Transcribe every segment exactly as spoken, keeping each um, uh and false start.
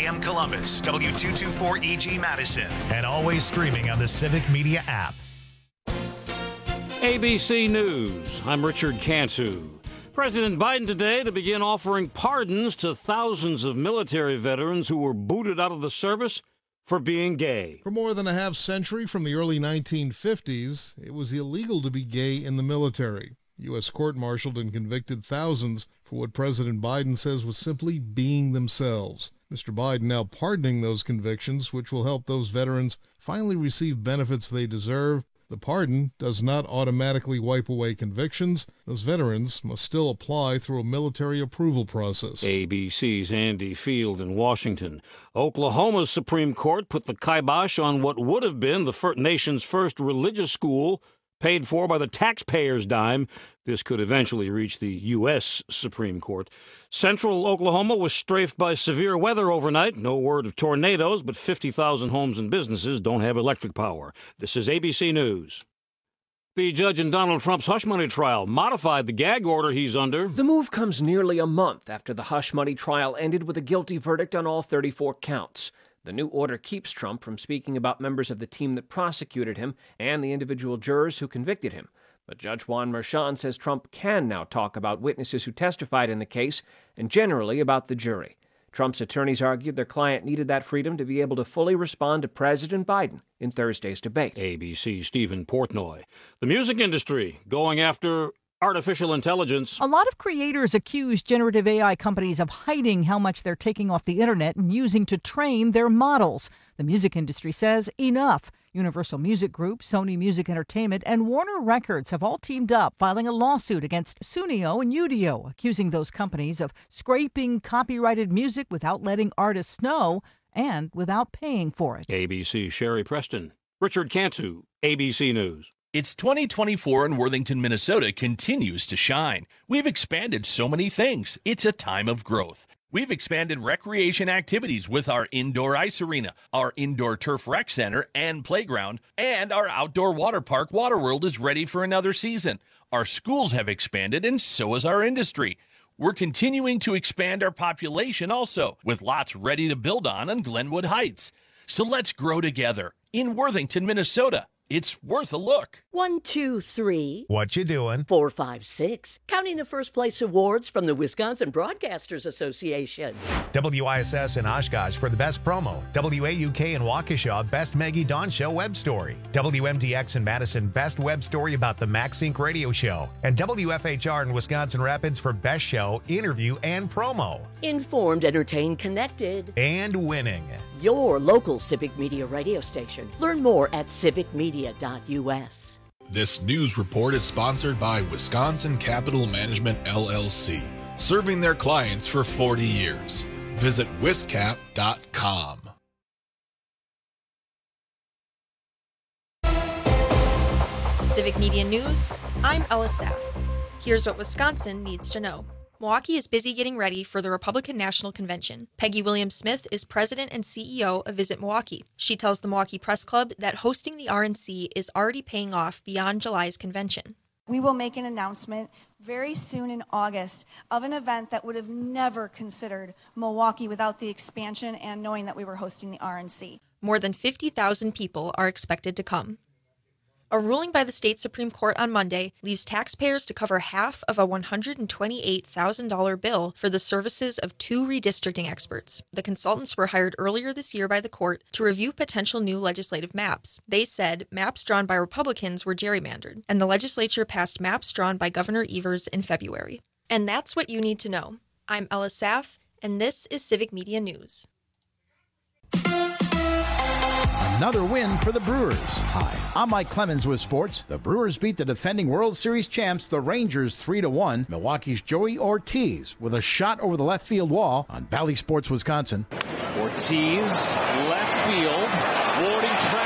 A M Columbus, W two twenty-four E G Madison, and always streaming on the Civic Media app. A B C News, I'm Richard Cantu. President Biden today to begin offering pardons to thousands of military veterans who were booted out of the service for being gay. For more than a half century, from the early nineteen fifties, it was illegal to be gay in the military. U S court-martialed and convicted thousands for what President Biden says was simply being themselves. Mister Biden now pardoning those convictions, which will help those veterans finally receive benefits they deserve. The pardon does not automatically wipe away convictions. Those veterans must still apply through a military approval process. A B C's Andy Field in Washington. Oklahoma's Supreme Court put the kibosh on what would have been the fir- nation's first religious school, paid for by the taxpayer's dime. This could eventually reach the U S Supreme Court. Central Oklahoma was strafed by severe weather overnight. No word of tornadoes, but fifty thousand homes and businesses don't have electric power. This is A B C News. The judge in Donald Trump's hush money trial modified the gag order he's under. The move comes nearly a month after the hush money trial ended with a guilty verdict on all thirty-four counts. The new order keeps Trump from speaking about members of the team that prosecuted him and the individual jurors who convicted him. But Judge Juan Merchan says Trump can now talk about witnesses who testified in the case and generally about the jury. Trump's attorneys argued their client needed that freedom to be able to fully respond to President Biden in Thursday's debate. A B C's Stephen Portnoy. The music industry going after artificial intelligence. A lot of creators accuse generative A I companies of hiding how much they're taking off the internet and using to train their models. The music industry says enough. Universal Music Group, Sony Music Entertainment, and Warner Records have all teamed up, filing a lawsuit against Sunio and Udio, accusing those companies of scraping copyrighted music without letting artists know and without paying for it. A B C's Sherry Preston. Richard Cantu, A B C News. It's twenty twenty-four and Worthington, Minnesota continues to shine. We've expanded so many things. It's a time of growth. We've expanded recreation activities with our indoor ice arena, our indoor turf rec center and playground, and our outdoor water park, Waterworld, is ready for another season. Our schools have expanded, and so has our industry. We're continuing to expand our population also, with lots ready to build on in Glenwood Heights. So let's grow together in Worthington, Minnesota. It's worth a look. One, two, three. What you doing? Four, five, six. Counting the first place awards from the Wisconsin Broadcasters Association. W I S S in Oshkosh for the best promo. W A U K in Waukesha, best Maggie Dawn Show web story. W M D X in Madison, best web story about the MaxSync radio show. And W F H R in Wisconsin Rapids for best show, interview, and promo. Informed, entertained, connected. And winning. Your local Civic Media radio station. Learn more at civic media dot U S. This news report is sponsored by Wisconsin Capital Management, L L C, serving their clients for forty years. Visit wiscap dot com. Civic Media News, I'm Ella Saff. Here's what Wisconsin needs to know. Milwaukee is busy getting ready for the Republican National Convention. Peggy Williams-Smith is president and C E O of Visit Milwaukee. She tells the Milwaukee Press Club that hosting the R N C is already paying off beyond July's convention. We will make an announcement very soon in August of an event that would have never considered Milwaukee without the expansion and knowing that we were hosting the R N C. More than fifty thousand people are expected to come. A ruling by the state Supreme Court on Monday leaves taxpayers to cover half of a one hundred twenty-eight thousand dollars bill for the services of two redistricting experts. The consultants were hired earlier this year by the court to review potential new legislative maps. They said maps drawn by Republicans were gerrymandered, and the legislature passed maps drawn by Governor Evers in February. And that's what you need to know. I'm Ella Saff, and this is Civic Media News. Another win for the Brewers. Hi, I'm Mike Clemens with sports. The Brewers beat the defending World Series champs, the Rangers, three to one. Milwaukee's Joey Ortiz with a shot over the left field wall on Bally Sports, Wisconsin. Ortiz, left field, warding track,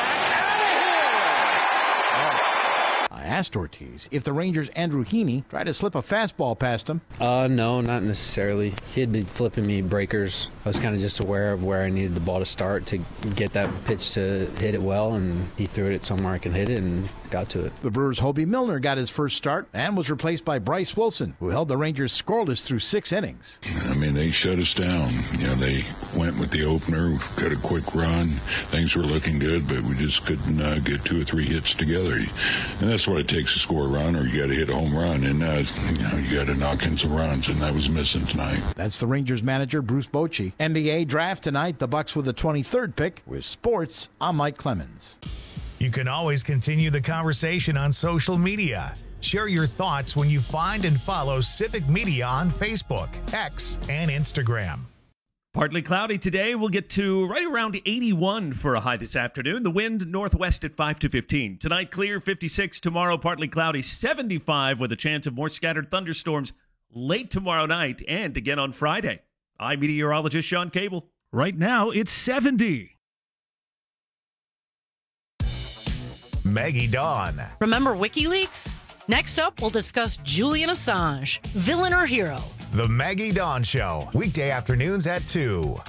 I asked Ortiz if the Rangers' Andrew Heaney tried to slip a fastball past him. Uh, no, not necessarily. He had been flipping me breakers. I was kind of just aware of where I needed the ball to start to get that pitch to hit it well, and he threw it somewhere I can hit it and got to it. The Brewers' Hobie Milner got his first start and was replaced by Bryce Wilson, who held the Rangers scoreless through six innings. I mean, they shut us down. You know, they went with the opener, got a quick run. Things were looking good, but we just couldn't uh, get two or three hits together. And that's what it takes to score a run, or you got to hit a home run. And uh, you know, you got to knock in some runs, and that was missing tonight. That's the Rangers manager, Bruce Bochy. N B A draft tonight, the Bucks with the twenty-third pick. With sports, I'm Mike Clemens. You can always continue the conversation on social media. Share your thoughts when you find and follow Civic Media on Facebook, X, and Instagram. Partly cloudy today. We'll get to right around eighty-one for a high this afternoon. The wind northwest at five to fifteen. Tonight, clear, fifty-six. Tomorrow, partly cloudy, seventy-five, with a chance of more scattered thunderstorms late tomorrow night and again on Friday. I'm meteorologist Sean Cable. Right now, it's seventy. Maggie Dawn. Remember WikiLeaks? Next up, we'll discuss Julian Assange, villain or hero. The Maggie Dawn Show, weekday afternoons at two.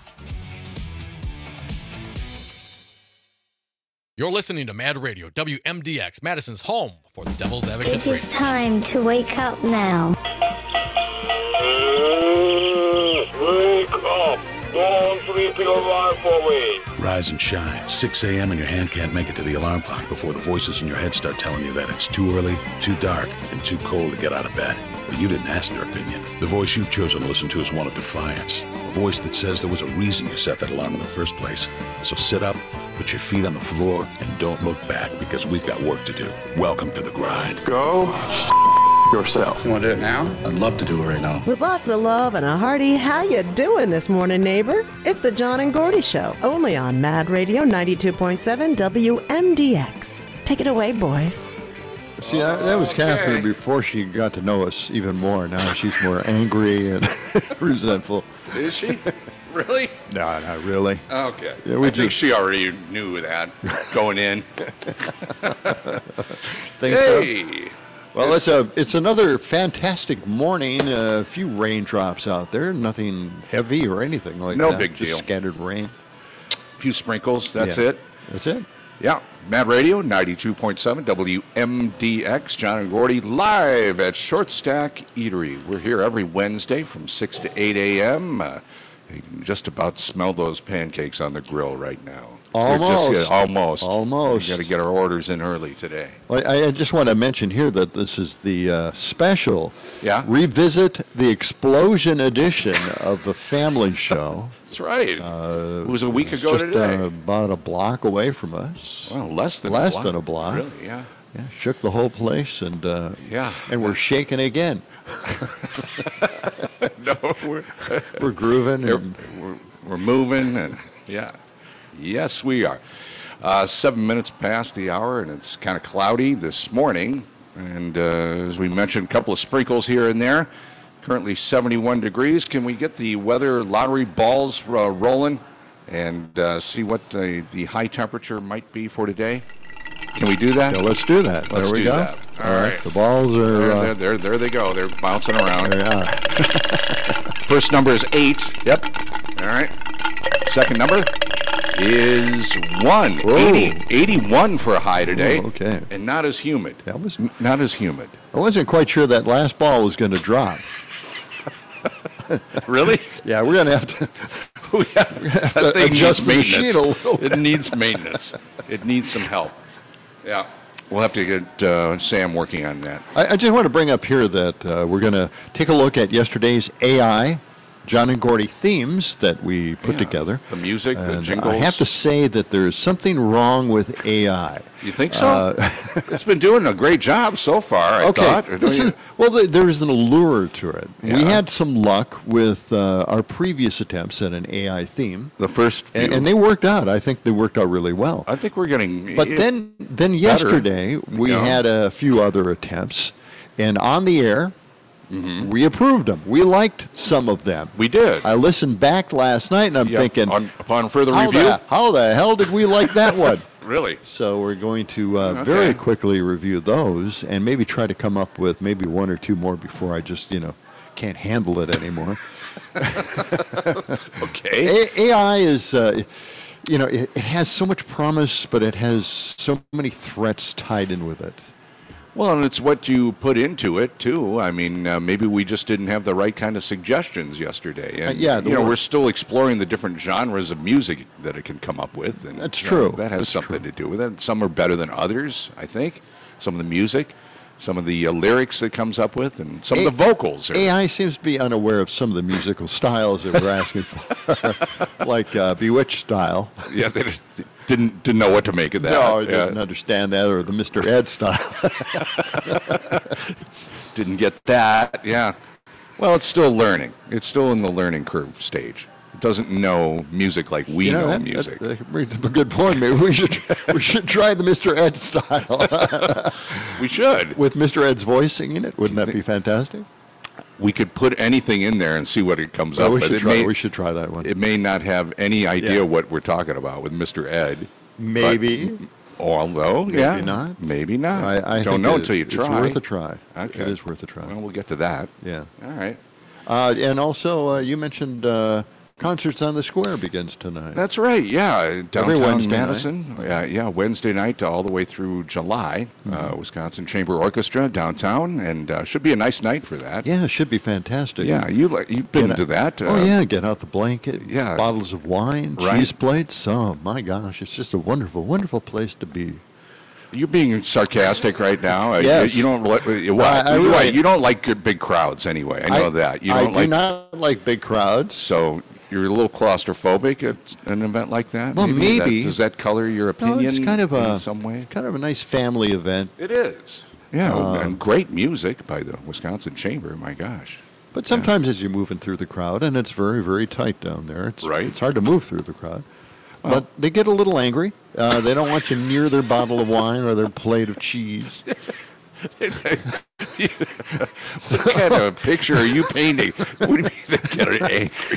You're listening to Mad Radio, W M D X, Madison's home for the Devil's Advocate. It is time to wake up now. Wake up! Don't sleep in your life away. Rise and shine. six a.m. and your hand can't make it to the alarm clock before the voices in your head start telling you that it's too early, too dark, and too cold to get out of bed. But you didn't ask their opinion. The voice you've chosen to listen to is one of defiance. A voice that says there was a reason you set that alarm in the first place. So sit up, put your feet on the floor, and don't look back, because we've got work to do. Welcome to the grind. Go yourself. You want to do it now? I'd love to do it right now. With lots of love and a hearty, how you doing this morning, neighbor? It's the John and Gordy Show, only on Mad Radio ninety-two point seven W M D X. Take it away, boys. See, that, that was Catherine okay. before she got to know us even more. Now she's more angry and resentful. Is she? Really? No, not really. Okay. Yeah, we I just... think she already knew that going in. Think hey. So? Well, it's, it's a it's another fantastic morning. A few raindrops out there. Nothing heavy or anything like no that. No big Just deal. Scattered rain. A few sprinkles. That's yeah. it. That's it. Yeah. Mad Radio, ninety-two point seven W M D X. John and Gordy live at Short Stack Eatery. We're here every Wednesday from six to eight a.m. Uh, you can just about smell those pancakes on the grill right now. Almost. Just, yeah, almost. Almost. We got to get our orders in early today. Well, I, I just want to mention here that this is the uh, special yeah? Revisit the Explosion edition of the Family Show. That's right. Uh, it was a week ago just, today. Uh, about a block away from us. Well, less than less a block. than a block. Really? Yeah. Yeah. Shook the whole place, and uh, yeah, and we're shaking again. no, we're we're grooving. And we're we're moving, and yeah, yes, we are. Uh, seven minutes past the hour, and it's kind of cloudy this morning. And uh, as we mentioned, a couple of sprinkles here and there. Currently seventy-one degrees. Can we get the weather lottery balls uh, rolling and uh, see what the, the high temperature might be for today? Can we do that? Yeah, let's do that. Let's there we do go. that. All, All right. right. The balls are... There, uh, there, there, there they go. They're bouncing around. There they are. First number is eight. Yep. All right. Second number is one. eighty, eighty-one for a high today. Oh, okay. And not as humid. That was not as humid. I wasn't quite sure that last ball was going to drop. Really? Yeah, we're going to have to, we have, we're gonna have that to thing adjust the needs sheet a little. It needs maintenance. It needs some help. Yeah. We'll have to get uh, Sam working on that. I, I just want to bring up here that uh, we're going to take a look at yesterday's A I, John and Gordy themes that we put yeah, together. The music, and the jingles. I have to say that there is something wrong with A I. You think so? Uh, it's been doing a great job so far, I okay. thought. This is, well, the, there is an allure to it. Yeah. We had some luck with uh, our previous attempts at an A I theme. The first few. And, and they worked out. I think they worked out really well. I think we're getting But then, then yesterday, we yeah. had a few other attempts. And on the air, mm-hmm. we approved them. We liked some of them. We did. I listened back last night, and I'm yeah, thinking, on, upon further how review, the, how the hell did we like that one? Really? So we're going to uh, okay. very quickly review those, and maybe try to come up with maybe one or two more before I just, you know, can't handle it anymore. Okay. A- AI is, uh, you know, it, it has so much promise, but it has so many threats tied in with it. Well, and it's what you put into it, too. I mean, uh, maybe we just didn't have the right kind of suggestions yesterday. And, Uh, yeah, the you know, word- we're still exploring the different genres of music that it can come up with. And, That's you know, true. that has That's something to do with it. Some are better than others, I think. Some of the music, some of the uh, lyrics it comes up with, and some A- of the vocals. Are, A I seems to be unaware of some of the musical styles that we're asking for, like uh, Bewitched style. yeah, they just didn't, didn't know what to make of that. No, I Yeah. didn't understand that, or the Mister Ed style. Didn't get that, yeah. Well, it's still learning. It's still in the learning curve stage. It doesn't know music like we You know, know that, music. That, that brings up a good point. Maybe we should we should try the Mister Ed style. We should. With Mister Ed's voice singing it. Wouldn't that be fantastic? We could put anything in there and see what it comes Oh, up we with. should It try- may, we should try that one. It may not have any idea Yeah. what we're talking about with Mister Ed. Maybe. But, although, Maybe yeah. not. Maybe not. I, I Don't think know it- until you it's try. worth a try. Okay. It is worth a try. Well, we'll get to that. Yeah. All right. Uh, and also, uh, you mentioned uh, Concerts on the Square begins tonight. That's right. Yeah, downtown Wednesday Madison. Yeah, yeah, Wednesday night all the way through July. Uh, Mhm. Wisconsin Chamber Orchestra downtown, and uh, should be a nice night for that. Yeah, it should be fantastic. Yeah, you li- you've been Get to out- that. oh uh, yeah, get out the blanket. Yeah. bottles of wine, Right. cheese plates. Oh my gosh, it's just a wonderful, wonderful place to be. You're being sarcastic right now. Uh, Yes. You, you don't like uh, what? I- I you, really- you don't like good big crowds anyway. I know I- that. You I don't do like not like big crowds. So you're a little claustrophobic at an event like that. Well, Does that- maybe. Does that color your opinion? No, it's kind of in a some way. kind of a nice family event. It is. Yeah, Um, and great music by the Wisconsin Chamber. My gosh. But sometimes as you're moving through the crowd, and it's very, very tight down there, it's, Right. it's hard to move through the crowd. But they get a little angry. Uh, they don't want you near their bottle of wine or their plate of cheese. What kind of picture are you painting? What do you mean they get angry?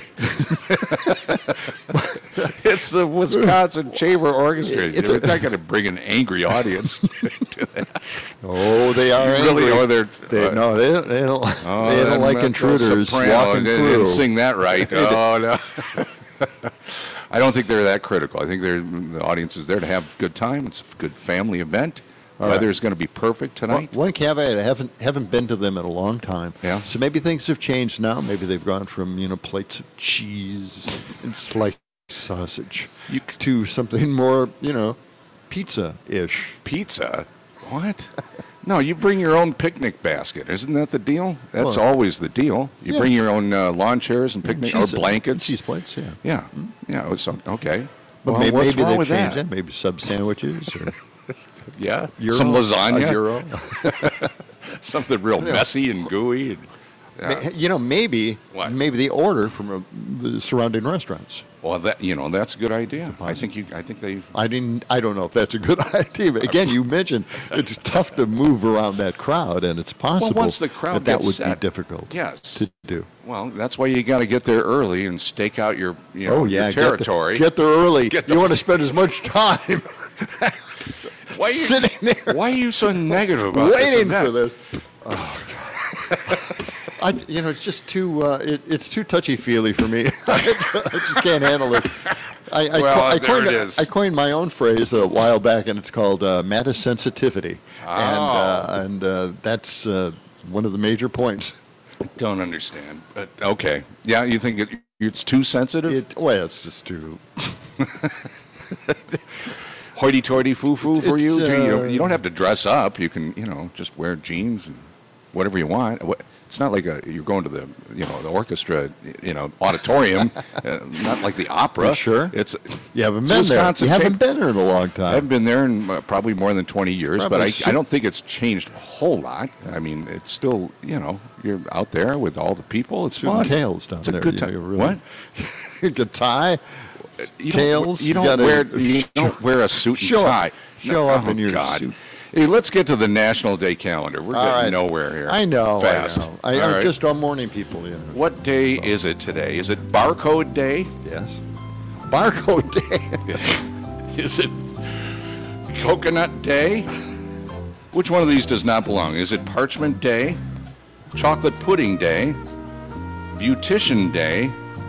It's the Wisconsin Chamber Orchestra. It's They're a- not going to bring an angry audience. to that. Oh, they are Really? angry. Oh, they're. They, uh, no, they, don't- they don't. oh, they that don't like mezzo intruders soprano walking didn't, through. didn't sing that right. Oh no. I don't think they're that critical. I think they're, the audience is there to have a good time. It's a good family event. All Weather right. is going to be perfect One, tonight. one caveat: I haven't haven't been to them in a long time. Yeah. So maybe things have changed now. Maybe they've gone from you know plates of cheese and sliced sausage You, to something more you know pizza-ish. pizza? What? No, you bring your own picnic basket. Isn't that the deal? That's Well, always the deal. You yeah. bring your own uh, lawn chairs and picnic or Cheese- blankets. cheese plates. Yeah. Yeah, yeah. It was some, okay. But well, maybe, what's maybe wrong they've with changed that? that. Maybe sub sandwiches or Yeah, Euro, some lasagna. a euro. Something real Yeah. messy and gooey. And, yeah. Ma- You know, maybe What? maybe they order from uh, the surrounding restaurants. Well, that you know, that's a good idea. I think you. I think they. I didn't. I don't know if that's a good idea. But again, you mentioned it's tough to move around that crowd, and it's possible once the crowd that that gets would set, be difficult. yes. to do. Well, that's why you got to get there early and stake out your, you know, oh yeah, your get the- territory. Get, there early. Get you the- want to spend as much time why are you, sitting there Why are you so negative about this waiting event? for this. Oh, God. I, you know, it's just too. Uh, it, it's too touchy feely for me. I just can't handle it. I, I, Well, co- I there coined, it a- is. I coined my own phrase a while back, and it's called uh, Mattis sensitivity, Oh. and uh, and uh, that's uh, one of the major points. Don't understand. But okay. Yeah, you think it, it's too sensitive? It, well, it's just too. Hoity-toity, foo-foo for It's, you? Gee, you, uh, don't, you don't have to dress up. You can, you know, just wear jeans and whatever you want. What- It's not like a, you're going to the, you know, the orchestra, you know, auditorium. uh, not like the opera. You sure? It's You haven't it's been there. Wisconsin You haven't Chamber- been there in a long I time. haven't been there in uh, probably more than twenty years, Probably but I, six- I don't think it's changed a whole lot. I mean, it's still, you know, you're out there with all the people. It's Suit and fun. tails down it's a there, good you time. know, really- What? Good tie. You Tails, Don't, you you don't gotta- wear you don't wear a suit and Show up- tie. show No, up oh, in your God. suit. Hey, let's get to the National Day calendar. We're All getting right. nowhere here. I know. Fast. I know. I, All I'm right. just our morning people. You know. What day is it today? Is it Barcode Day? Yes. Barcode Day. Is it Coconut Day? Which one of these does not belong? Is it Parchment Day, Chocolate Pudding Day, Beautician Day,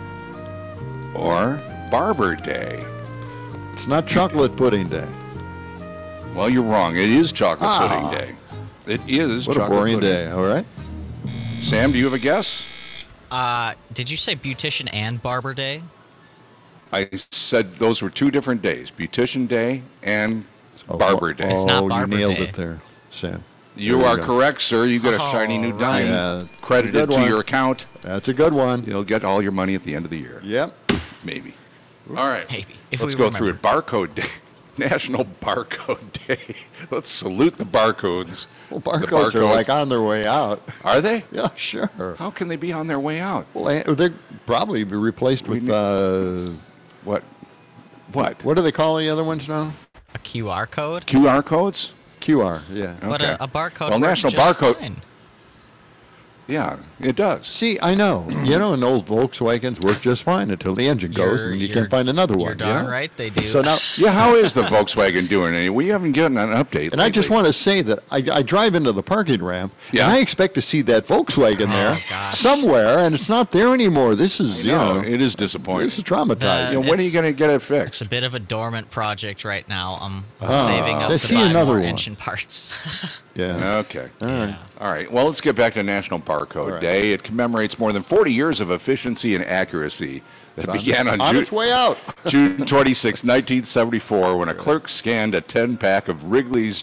or Barber Day? It's not chocolate pudding day. Well, you're wrong. It is Chocolate Ah. Pudding Day. It is. What a chocolate boring pudding. day. All right. Sam, do you have a guess? Uh, did you say Beautician and Barber Day? I said those were two different days: Beautician Day and Barber Day. It's not Oh, Barber you nailed Day. it there, Sam. You There are go. correct, sir. You get a Oh, shiny new right. dime Yeah, credited good to one. your account. That's a good one. You'll get all your money at the end of the year. Yep. Maybe. All right. Maybe, if Let's we go remember. through it. Barcode Day. National Barcode Day. Let's salute the barcodes. Well, The barcodes are like on their way out. Are they? Yeah, sure. How can they be on their way out? Well, eh, they'll probably be replaced with, uh, What? What? what do they call the other ones now? A Q R code? Q R codes? Q R, yeah. But Okay. a, a barcode Well, works National just Barcode. fine. Yeah, it does. See, I know. You know, and old Volkswagens work just fine until the engine goes, You're- and you you're- can't find another You're one. darn yeah? right they do. So now, Yeah, how is the Volkswagen doing? Any? We haven't gotten an update. and I just lately. want to say that I, I drive into the parking ramp, Yeah. and I expect to see that Volkswagen there gosh. somewhere, and it's not there anymore. This is, you No, know, it is disappointing. this is traumatizing. You know, when are you It's- going to get it It's fixed? a bit of a dormant project right now. I'm Ah, saving up let's to see buy another more one. engine parts. Yeah. Okay. All right. All right. Well, let's get back to National Barcode All right. Day. It commemorates more than forty years of efficiency and accuracy that It's began on, on Ju- its way out. June twenty-sixth, nineteen seventy-four, when a clerk scanned a ten-pack of Wrigley's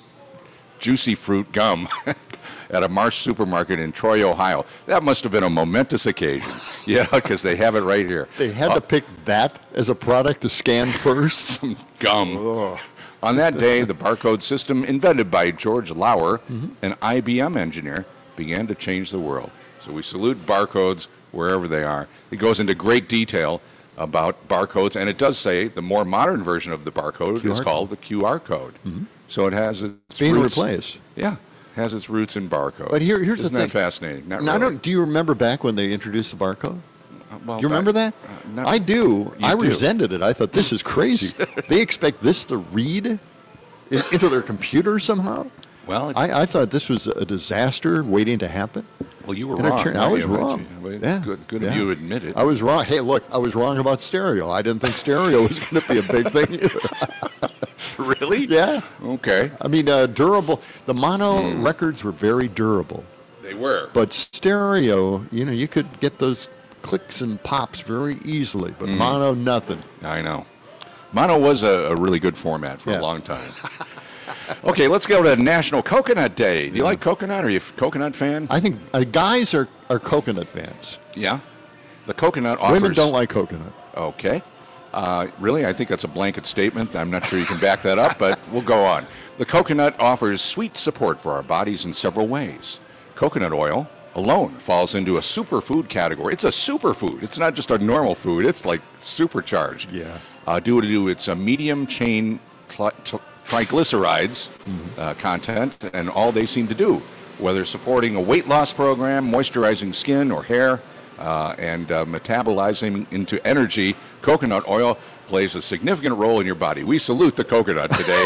Juicy Fruit gum at a Marsh supermarket in Troy, Ohio. That must have been a momentous occasion. Yeah, because they have it right here. They had Uh, to pick that as a product to scan first. some gum. On that day, the barcode system, invented by George Lauer, an I B M engineer, began to change the world. So we salute barcodes wherever they are. It goes into great detail about barcodes, and it does say the more modern version of the barcode Q R is code. called the Q R code. So it has its It's being roots. replaced. Yeah, has its roots in barcodes. But here, here's Isn't the thing. that fascinating? Not Now, I really. don't, do you remember back when they introduced the barcode? Well, Do you remember back- that? uh, not- I do. You I do. resented it. I thought this is crazy. They expect this to read i- into their computer somehow. Well, it- I, I thought this was a disaster waiting to happen. well, you were And it wrong. turned- I weren't was you? wrong. But it's Yeah, good, good yeah. of you to admit it. I was wrong. Hey, look, I was wrong about stereo. I didn't think stereo was going to be a big thing either. Really? Yeah. Okay. I mean, uh, durable. The mono Hmm. records were very durable. They were. But stereo, you know, you could get those clicks and pops very easily. But Mm. mono, nothing. I know. Mono was a, a really good format for Yeah. a long time. Okay, let's go to National Coconut Day. Do you like coconut? Are you a coconut fan? I think uh, guys are, are coconut fans. Yeah. The coconut offers. Women don't like coconut. Okay. Uh, really, I think that's a blanket statement. I'm not sure you can back that up, but we'll go on. The coconut offers sweet support for our bodies in several ways. Coconut oil alone falls into a superfood category. It's a superfood. It's not just a normal food. It's like supercharged. Yeah. Uh, due to its a medium chain tri- tri- triglycerides Mm-hmm. uh, content and all they seem to do, whether supporting a weight loss program, moisturizing skin or hair, uh, and uh, metabolizing into energy, coconut oil plays a significant role in your body. We salute the coconut today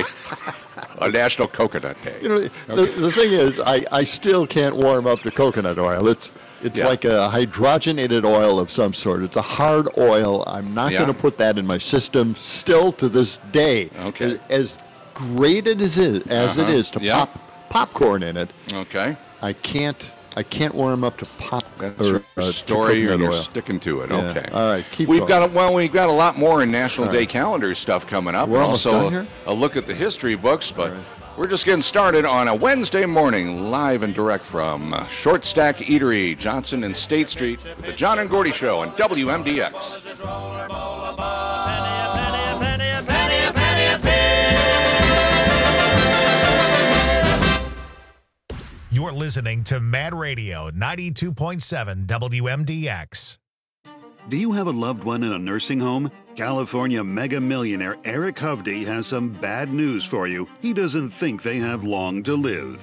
on National Coconut Day. You know, the, the thing is, I, I still can't warm up to coconut oil. It's it's Yeah. like a hydrogenated oil of some sort. It's a hard oil. I'm not Yeah. going to put that in my system still to this day. Okay. As, as grated as it, as it Uh-huh. is to Yeah. pop popcorn in it, Okay. I can't I can't warm up to pop That's or, your uh, to story, and coconut you're oil. sticking to it. Yeah. Okay. All right, keep We've going. got a, well, we've got a lot more in National All Day right. calendar stuff coming up. We're and almost also done here? a look at the history books, but we're just getting started on a Wednesday morning, live and direct from uh, Short Stack Eatery, Johnson and State Street, with the John and Gordy Show on W M D X. You're listening to Mad Radio ninety-two point seven W M D X. Do you have a loved one in a nursing home? California mega millionaire Eric Hovde has some bad news for you. He doesn't think they have long to live.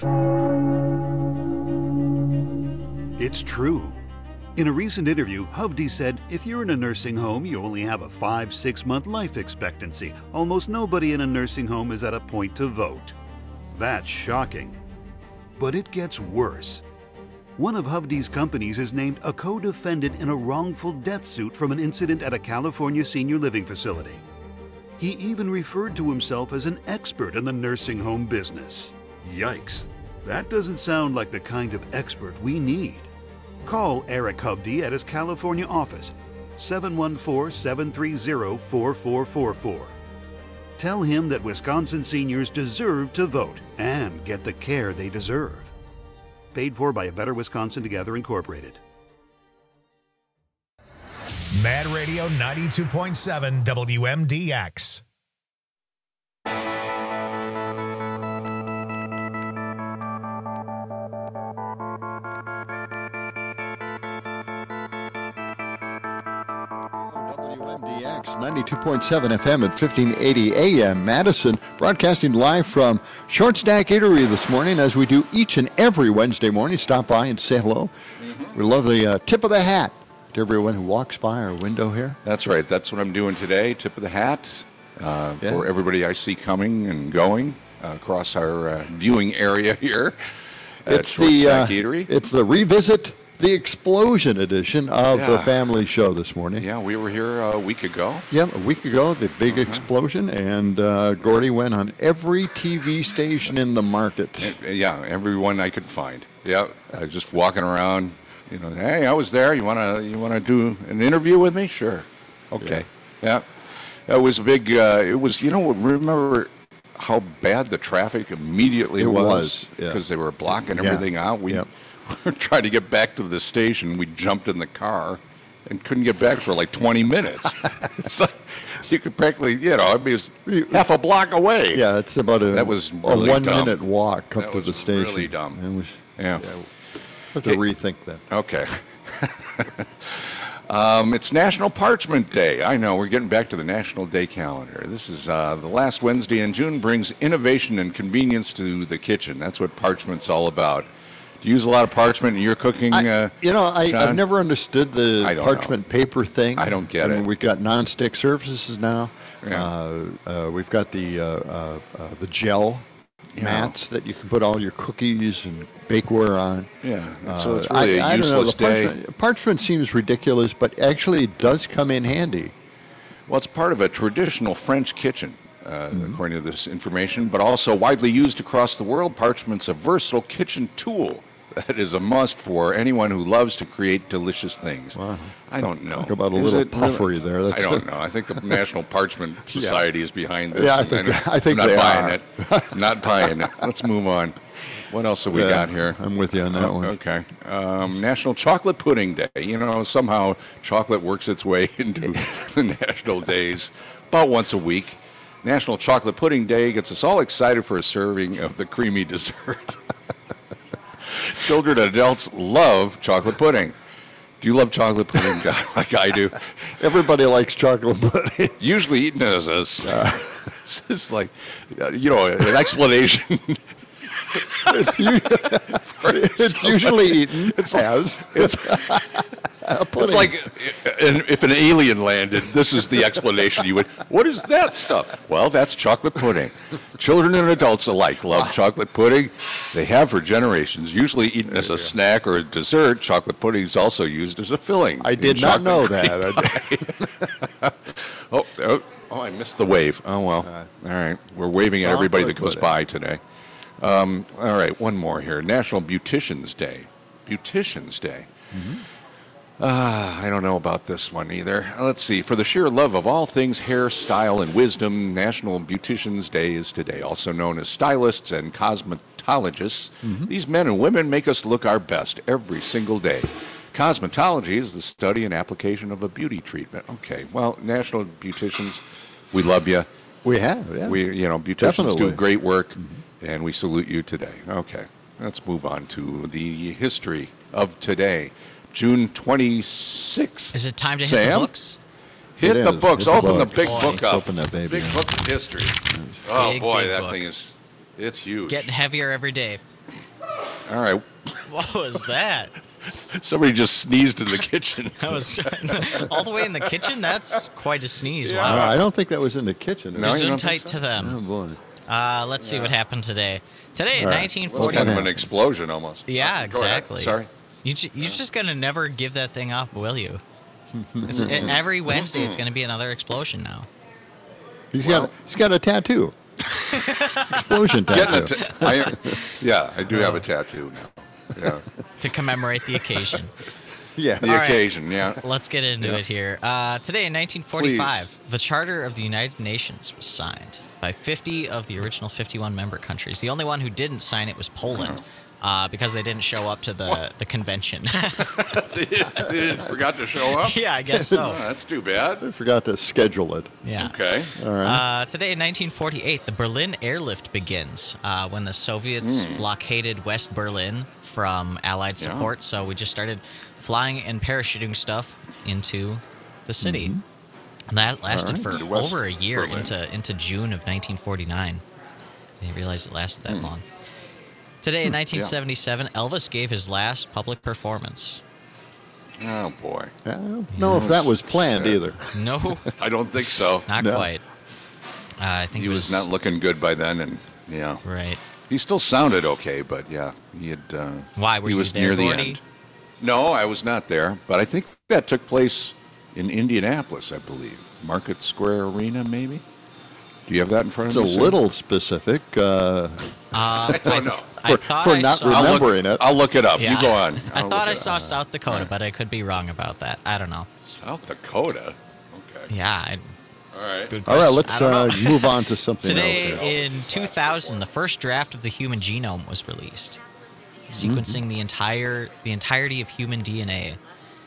It's true. In a recent interview, Hovde said, if you're in a nursing home, you only have a five, six month life expectancy. Almost nobody in a nursing home is at a point to vote. That's shocking. But it gets worse. One of Hovde's companies is named a co-defendant in a wrongful death suit from an incident at a California senior living facility. He even referred to himself as an expert in the nursing home business. Yikes. That doesn't sound like the kind of expert we need. Call Eric Hubdy at his California office, seven one four, seven three zero, four four four four. Tell him that Wisconsin seniors deserve to vote and get the care they deserve. Paid for by A Better Wisconsin Together, Incorporated. Mad Radio ninety-two point seven W M D X. W M D X ninety-two point seven F M at fifteen eighty A M Madison, broadcasting live from Short Stack Eatery this morning, as we do each and every Wednesday morning. Stop by and say hello. Mm-hmm. We love the uh, tip of the hat to everyone who walks by our window here. That's right. That's what I'm doing today. Tip of the hat uh, Yeah. for everybody I see coming and going uh, across our uh, viewing area here at It's Short the Stack uh, Eatery. it's the Revisit the Explosion edition of the Yeah. Family Show this morning. Yeah, we were here a week ago. Yeah, a week ago, the big Uh-huh. explosion, and uh, Gordy went on every T V station in the market. Uh, Yeah, everyone I could find. Yeah, I was just walking around. You know, hey, I was there. You wanna you wanna do an interview with me? Sure. Okay. Yeah. It was a big. Uh, it was. You know, remember how bad the traffic immediately It was was, yeah. because they were blocking Yeah. everything out. We Yep. were trying to get back to the station. We jumped in the car and couldn't get back for like twenty minutes. It's like, you could practically, you know, I mean, it was half a block away. Yeah, it's about a, That was a really one-minute dumb. walk up That to was the station. really dumb. It was, Yeah. have to Hey- rethink that. Okay. um, it's National Parchment Day. I know, we're getting back to the National Day calendar. This is uh, the last Wednesday in June, brings innovation and convenience to the kitchen. That's what parchment's all about. Do you use a lot of parchment in your cooking? I, uh, you know, I, John? I've never understood the I don't parchment paper thing. I don't get I mean, it. We've got non-stick surfaces now. Yeah. Uh, uh, we've got the uh, uh, uh, the gel Yeah. mats that you can put all your cookies and bakeware on. Yeah, Uh, so it's really I- a I don't know, useless the day. Parchment, parchment seems ridiculous, but actually it does come in handy. Well, it's part of a traditional French kitchen, uh, Mm-hmm. according to this information, but also widely used across the world. Parchment's a versatile kitchen tool that is a must for anyone who loves to create delicious things. Wow. I don't know. Talk about a Is little it puffery really? there. That's I don't know. I think the National Parchment Yeah. Society is behind this. Yeah, I and think- I'm- I think I'm not they buying are. it. I'm not buying it. Let's move on. What else have we Yeah, got here? I'm with you on that Oh, one. Okay. Um, National Chocolate Pudding Day. You know, somehow chocolate works its way into the national days about once a week. National Chocolate Pudding Day gets us all excited for a serving of the creamy dessert. Children and adults love chocolate pudding. Do you love chocolate pudding, John, like I do? Everybody likes chocolate pudding. Usually eaten as a, it's just like, uh, you know, an explanation. It's, u- it's usually eaten It's as It's, a pudding. it's like uh, if an alien landed, this is the explanation you would. What is that stuff? Well, that's chocolate pudding. Children and adults alike love chocolate pudding. They have for generations. Usually eaten as a snack or a dessert, chocolate pudding is also used as a filling. I in did not know chocolate that. oh, oh, oh, I missed the wave. Oh, well. All right. We're waving at everybody that goes Chocolate by today. Um, all right, one more here. National Beautician's Day. Beautician's Day. Ah, I don't know about this one either. Let's see. For the sheer love of all things hair, style, and wisdom, National Beautician's Day is today, also known as stylists and cosmetologists. These men and women make us look our best every single day. Cosmetology is the study and application of a beauty treatment. Okay, well, National Beauticians, we love you. We have, yeah. We, you know, beauticians Definitely. do great work, and we salute you today. Okay, let's move on to the history of today. June twenty-sixth. Is it time to hit Sam? the books? Hit It the is. books. Hit the Open the books. big Boy. book up. Open that baby Big up. book of history. Oh, Big, boy, big that book. thing is, it's huge. Getting heavier every day. All right. What was that? Somebody just sneezed in the kitchen. I was all the way in the kitchen. That's quite a sneeze. Uh, Wow. I don't think that was in the kitchen. No, you Zoom don't think tight so? to them. Oh, boy. Uh, let's see what happened today. Today in All right. nineteen Well, it's forty. kind of an explosion almost. Yeah, Go ahead. exactly. Sorry. You ju- you're just gonna never give that thing up, will you? It's, it, every Wednesday, it's gonna be another explosion now. He's Well- got he's got a tattoo. Explosion tattoo. Getting a ta- I, yeah, I do have a tattoo now. Yeah. To commemorate the occasion. Yeah. The All right, occasion, yeah. Let's get into Yeah. it here. Uh, today in nineteen forty-five, Please. the Charter of the United Nations was signed by fifty of the original fifty-one member countries. The only one who didn't sign it was Poland. Oh. Uh, because they didn't show up to the, the convention. they, they forgot to show up? Yeah, I guess so. Oh, that's too bad. They forgot to schedule it. Yeah. Okay. All right. Uh, today in nineteen forty-eight, the Berlin airlift begins uh, when the Soviets mm. blockaded West Berlin from Allied support. Yeah. So we just started flying and parachuting stuff into the city. Mm-hmm. And that lasted right. for over a year Berlin. into into June of nineteen forty-nine. I didn't realize it lasted that mm. long. Today in nineteen seventy-seven, yeah. Elvis gave his last public performance. Oh, boy. I don't know if that was planned either. No. I don't think so. Not no. quite. Uh, I think he it was, was not looking good by then, and yeah. Right. He still sounded okay, but yeah, he had. Uh, Why were he you was there, near Gordy? the end. No, I was not there, but I think that took place in Indianapolis, I believe. Market Square Arena, maybe? Do you have that in front it's of you? It's a little specific. Uh, uh, I don't know. For, for I not saw, remembering I'll look, it. I'll look it up. Yeah. You go on. I'll I thought I saw up. South Dakota, right. but I could be wrong about that. I don't know. South Dakota? Okay. Yeah. I, All right. Good All question. right, let's uh, move on to something Today, else. Today in two thousand, the first draft of the human genome was released, sequencing mm-hmm. the entire the entirety of human D N A.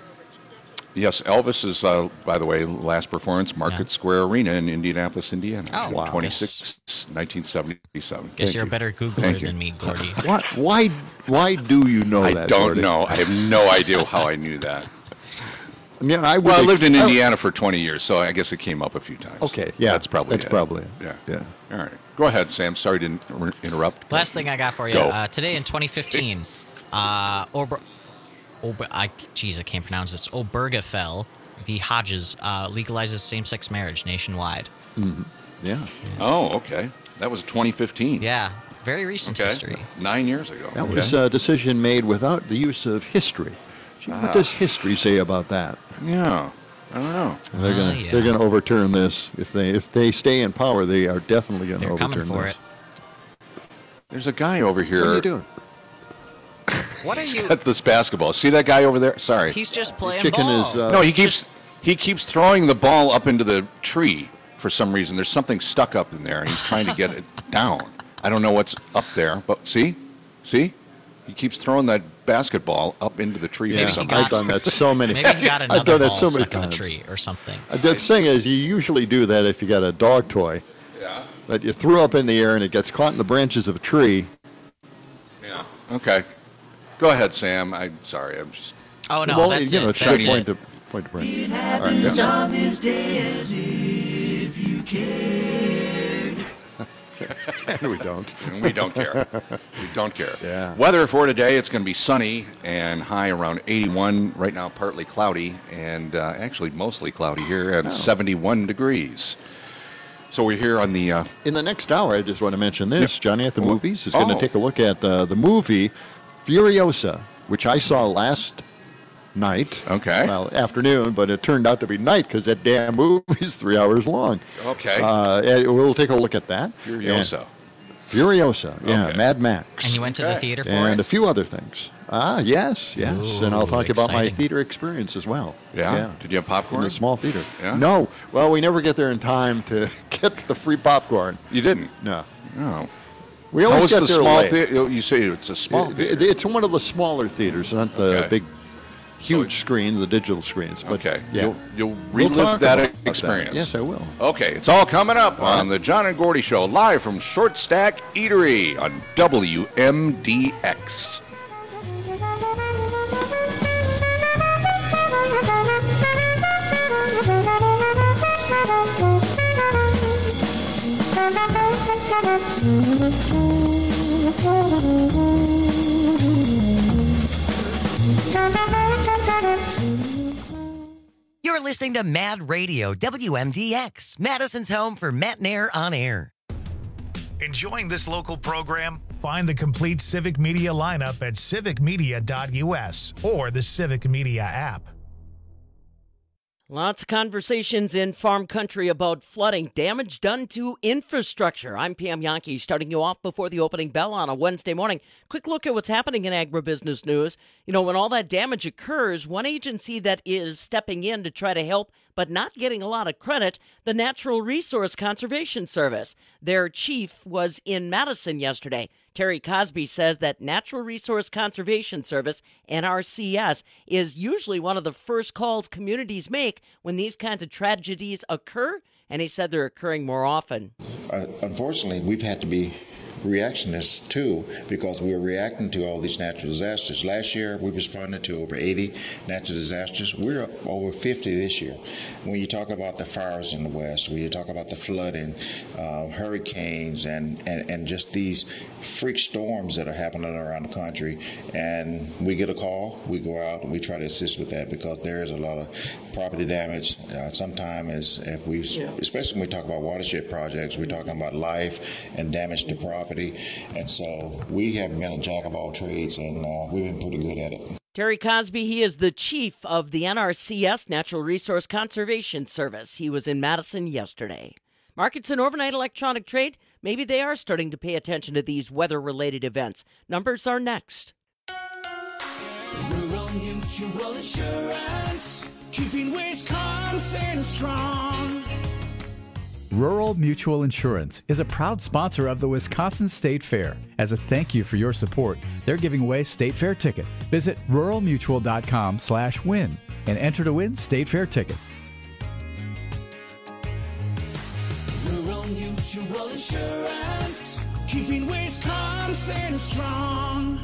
Yes, Elvis's, uh, by the way, last performance, Market yeah. Square Arena in Indianapolis, Indiana. Oh, wow. twenty-sixth, nineteen seventy-seven. Guess Thank you're you. a better Googler Thank than you. me, Gordy. What? Why? Why do you know I that? I don't Gordy? know. I have no idea how I knew that. Yeah, I well, I lived in ex- Indiana for twenty years, so I guess it came up a few times. Okay, yeah, that's probably that's it. probably it. Yeah, yeah. All right, go ahead, Sam. Sorry to inter- interrupt. Last thing I got for you uh, today in twenty fifteen, uh, Ober, Ober, I, geez, I can't pronounce this. Obergefell v. Hodges uh, legalizes same-sex marriage nationwide. Mm-hmm. Yeah. yeah. Oh, okay. That was twenty fifteen. Yeah, very recent okay. history. Nine years ago. That okay. was a decision made without the use of history. Gee, ah. What does history say about that? Yeah. I don't know. They're uh, gonna yeah. they're gonna overturn this if they if they stay in power. They are definitely gonna they're overturn coming for this. it. There's a guy over here. What are you doing? What are He's you? got this basketball. See that guy over there? Sorry. He's just playing He's kicking ball. his. Uh, no, he keeps he keeps throwing the ball up into the tree for some reason. There's something stuck up in there, and he's trying to get it down. I don't know what's up there, but see, see, he keeps throwing that basketball up into the tree. Yeah, for some I've reason. done that so many. Maybe he got another I've done ball that so many stuck in the times. tree or something. Uh, the thing is, you usually do that if you got a dog toy. Yeah. That you threw up in the air and it gets caught in the branches of a tree. Yeah. Okay. Go ahead, Sam. I'm sorry. I'm just. Oh no, well, that's you it. know, That's try to it. point to point to Brent. It All right, happens yeah. on this day as if you cared. we don't. We don't care. We don't care. Yeah. Weather for today, it's going to be sunny and high around eighty-one. Right now, partly cloudy and uh, actually mostly cloudy here at Oh. seventy-one degrees. So we're here on the. Uh, In the next hour, I just want to mention this. Yeah. Johnny at the Oh. Movies is going to Oh. take a look at uh, the movie Furiosa, which I saw last night. Okay. Well, afternoon, but it turned out to be night because that damn movie is three hours long. Okay. Uh, and we'll take a look at that. Furiosa. And Furiosa, yeah, Okay. Mad Max. And you went to the Okay. theater for and it? a few other things. Ah, yes, yes. Ooh, and I'll talk about my exciting. theater experience as well. Yeah? Did you have popcorn? In a small theater. Yeah? No. Well, we never get there in time to get the free popcorn. You didn't? No. No. We How always was get the there small late. theater? You say it's a small It- theater. it- It's one of the smaller theaters, not the Okay. big, huge screen, the digital screens. But Okay. yeah. You'll, you'll We'll relive talk that about experience. Yes, I will. Okay, it's all coming up All on right. the John and Gordy Show, live from Short Stack Eatery on W M D X. You're listening to Mad Radio, W M D X, Madison's home for Matnair on Air. Enjoying this local program? Find the complete Civic Media lineup at civic media dot U S or the Civic Media app. Lots of conversations in farm country about flooding, damage done to infrastructure. I'm Pam Yankee, starting you off before the opening bell on a Wednesday morning. Quick look at what's happening in agribusiness news. You know, when all that damage occurs, one agency that is stepping in to try to help but not getting a lot of credit, the Natural Resource Conservation Service. Their chief was in Madison yesterday. Terry Cosby says that Natural Resource Conservation Service, N R C S, is usually one of the first calls communities make when these kinds of tragedies occur, and he said they're occurring more often. Uh, unfortunately, we've had to be reactionists too, because we're reacting to all these natural disasters. Last year, we responded to over eighty natural disasters. We're up over fifty this year. When you talk about the fires in the West, when you talk about the flooding, uh, hurricanes, and, and, and just these freak storms that are happening around the country, and we get a call, we go out and we try to assist with that, because there is a lot of property damage. Uh, sometimes, if we, yeah. especially when we talk about watershed projects, we're talking about life and damage to property. And so we have been a jack of all trades, and uh, we've been pretty good at it. Terry Cosby, he is the chief of the N R C S, Natural Resource Conservation Service. He was in Madison yesterday. Markets and overnight electronic trade, maybe they are starting to pay attention to these weather-related events. Numbers are next. Rural Mutual Insurance, keeping Wisconsin strong. Rural Mutual Insurance is a proud sponsor of the Wisconsin State Fair. As a thank you for your support, they're giving away State Fair tickets. Visit rural mutual dot com slash win and enter to win State Fair tickets. Rural Mutual Insurance, keeping Wisconsin strong.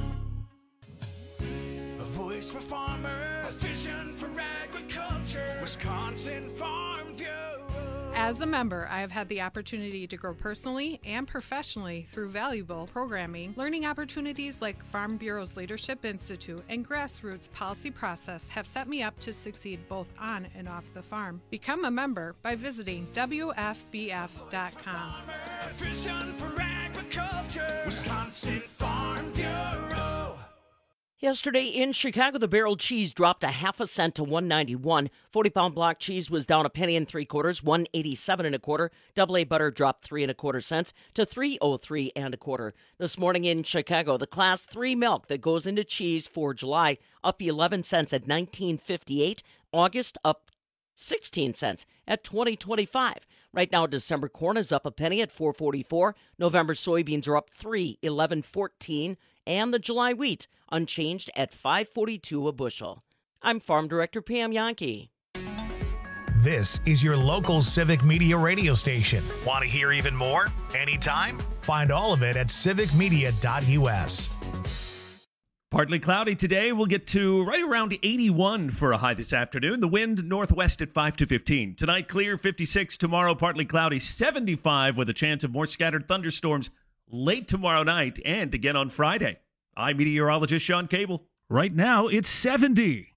A voice for farmers, a vision for agriculture, Wisconsin Farm View. As a member, I have had the opportunity to grow personally and professionally through valuable programming. Learning opportunities like Farm Bureau's Leadership Institute and Grassroots Policy Process have set me up to succeed both on and off the farm. Become a member by visiting W F B F dot com. A vision for agriculture, Wisconsin Farm Bureau. Yesterday in Chicago, the barrel cheese dropped a half a cent to one ninety-one. forty-pound block cheese was down a penny and three quarters, one eighty-seven and a quarter. Double A butter dropped three and a quarter cents to three oh three and a quarter. This morning in Chicago, the class three milk that goes into cheese for July up eleven cents at nineteen fifty-eight. August up sixteen cents at twenty twenty-five. Right now, December corn is up a penny at four forty-four. November soybeans are up three, eleven fourteen. And the July wheat unchanged at five forty-two a bushel. I'm Farm Director Pam Yankee. This is your local Civic Media radio station. Want to hear even more? Anytime? Find all of it at civic media dot u s. Partly cloudy today. We'll get to right around eighty-one for a high this afternoon. The wind northwest at five to fifteen. Tonight, clear, fifty-six. Tomorrow, partly cloudy, seventy-five with a chance of more scattered thunderstorms late tomorrow night and again on Friday. I'm meteorologist Sean Cable. Right now, it's seventy.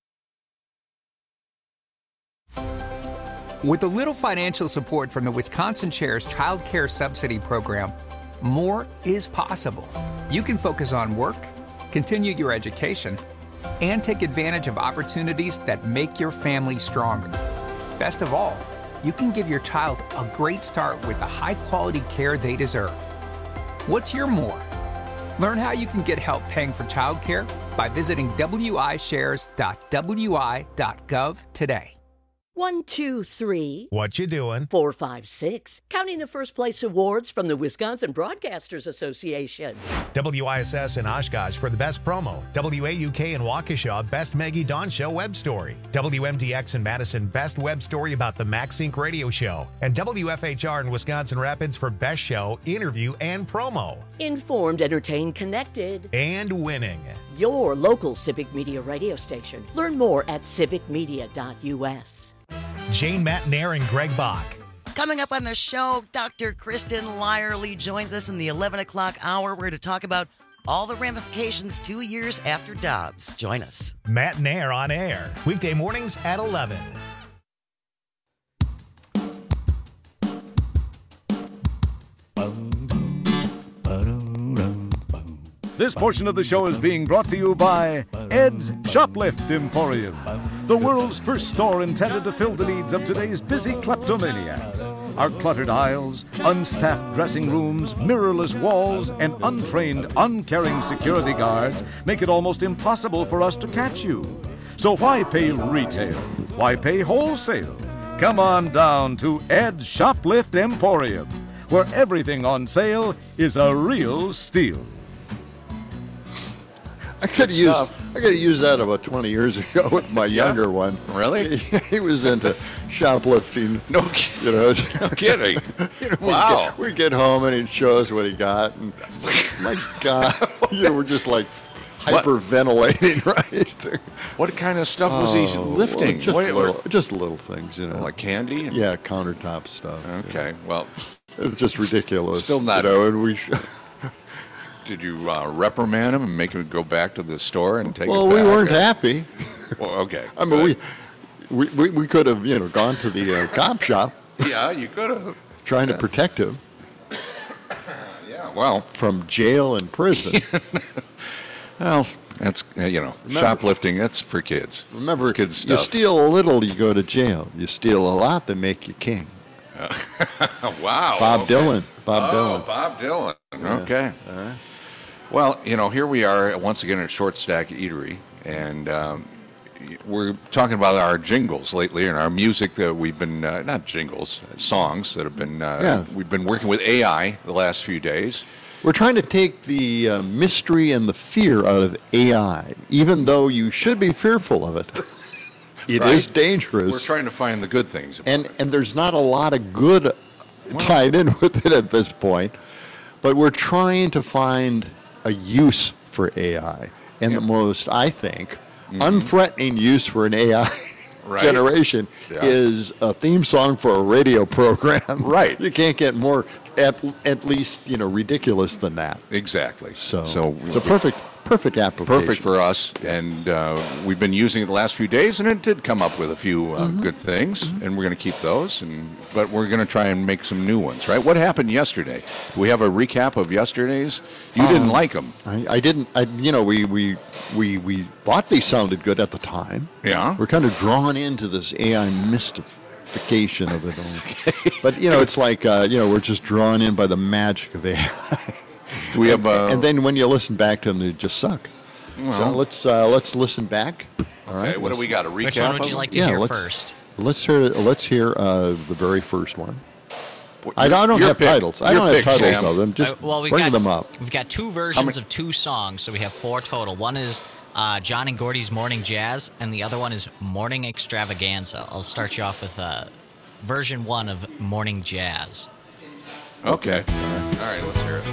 With a little financial support from the Wisconsin Shares Child Care Subsidy Program, more is possible. You can focus on work, continue your education, and take advantage of opportunities that make your family stronger. Best of all, you can give your child a great start with the high-quality care they deserve. What's your more? Learn how you can get help paying for childcare by visiting w i shares dot w i dot gov today. One, two, three. What you doing? Four, five, six. Counting the first place awards from the Wisconsin Broadcasters Association. W I S S in Oshkosh for the best promo. W A U K in Waukesha, best Maggie Dawn Show web story. W M D X in Madison, best web story about the MaxSync radio show. And W F H R in Wisconsin Rapids for best show, interview, and promo. Informed, entertained, connected. And winning. Your local Civic Media radio station. Learn more at civic media dot u s. Jane Matnair and Greg Bach. Coming up on the show, Doctor Kristen Lyerly joins us in the eleven o'clock hour. We're going to talk about all the ramifications two years after Dobbs. Join us. Matnair on air, weekday mornings at eleven. This portion of the show is being brought to you by Ed's Shoplift Emporium, the world's first store intended to fill the needs of today's busy kleptomaniacs. Our cluttered aisles, unstaffed dressing rooms, mirrorless walls, and untrained, uncaring security guards make it almost impossible for us to catch you. So why pay retail? Why pay wholesale? Come on down to Ed's Shoplift Emporium, where everything on sale is a real steal. I could use I could have used that about twenty years ago with my Yeah? younger one. Really? He, he was into shoplifting. No, you know, no kidding. You know, Wow. We'd get, we'd get home and he'd show us what he got, and it's like, my God, you know, we're just like hyperventilating, right? What kind of stuff was he Oh, lifting? well, just, What- little, just little things, you know. Like candy? And- Yeah, countertop stuff. Okay, well. It was just ridiculous. Still not. You know, and we. Did you uh, reprimand him and make him go back to the store and take Well, it back? we weren't happy. Well, okay. I mean, we, we, we, we could have, you know, gone to the uh, cop shop. Yeah, you could have. Trying Yeah. to protect him. Yeah, well. From jail and prison. Well, that's, uh, you know, Remember- shoplifting, that's for kids. Remember, It's kids you stuff. steal a little, you go to jail. You steal a lot, they make you king. Wow. Bob okay. Dylan. Bob oh, Dylan. Bob Dylan. Yeah. Okay. All right. Well, you know, here we are once again at Short Stack Eatery, and um, we're talking about our jingles lately and our music that we've been, uh, not jingles, songs that have been, uh, Yeah. we've been working with A I the last few days. We're trying to take the uh, mystery and the fear out of A I, even though you should be fearful of it. It is Right? dangerous. We're trying to find the good things. about and it. and there's not a lot of good tied in with it at this point, but we're trying to find a use for A I, and the most, I think, unthreatening use for an A I Right. generation Yeah. is a theme song for a radio program. Right. You can't get more, at, at least, you know, ridiculous than that. Exactly. So, So it's a perfect, perfect application. Perfect for us, and uh, we've been using it the last few days, and it did come up with a few uh, Mm-hmm. good things, and we're going to keep those, and but we're going to try and make some new ones, right? What happened yesterday? Do we have a recap of yesterday's? You didn't Um, like them. I, I didn't. I, you know, we, we we we thought they sounded good at the time. Yeah. We're kind of drawn into this A I mystification of it all. But you know, it's like uh, you know, we're just drawn in by the magic of A I. Do we have? and, Uh, and then when you listen back to them, they just suck. so Well. let's uh, let's listen back. All right. okay, what do we got? A recap? Which one would of you them? like to Yeah, hear let's- first? Let's hear. Let's hear uh, the very first one. What- I don't, I don't your have pick. titles. I Your don't have pick, titles Sam. of them. Just Uh, well, we bring got, them up. We've got two versions many- of two songs, so we have four total. One is uh, John and Gordy's Morning Jazz, and the other one is Morning Extravaganza. I'll start you off with uh, version one of Morning Jazz. Okay. All right, let's hear it.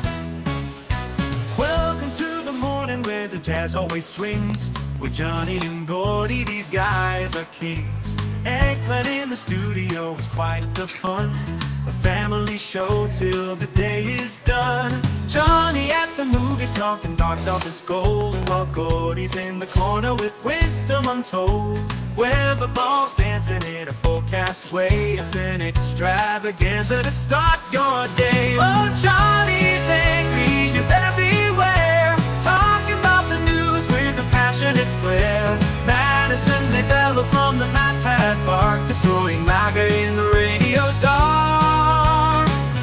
Welcome to the morning where the jazz always swings. With Johnny and Gordy, these guys are kings. Eggplant in the studio is quite the fun. A family show till the day is done. Johnny at the movies talking box office gold, while Gordy's in the corner with wisdom untold. Where the ball's dancing in a forecast way, it's an extravaganza to start your day. Oh, Johnny's angry, you better beware. Talking about the news with a passionate flair. Madison Labella from the MatPat Park, destroying MAGA in the radio's dark.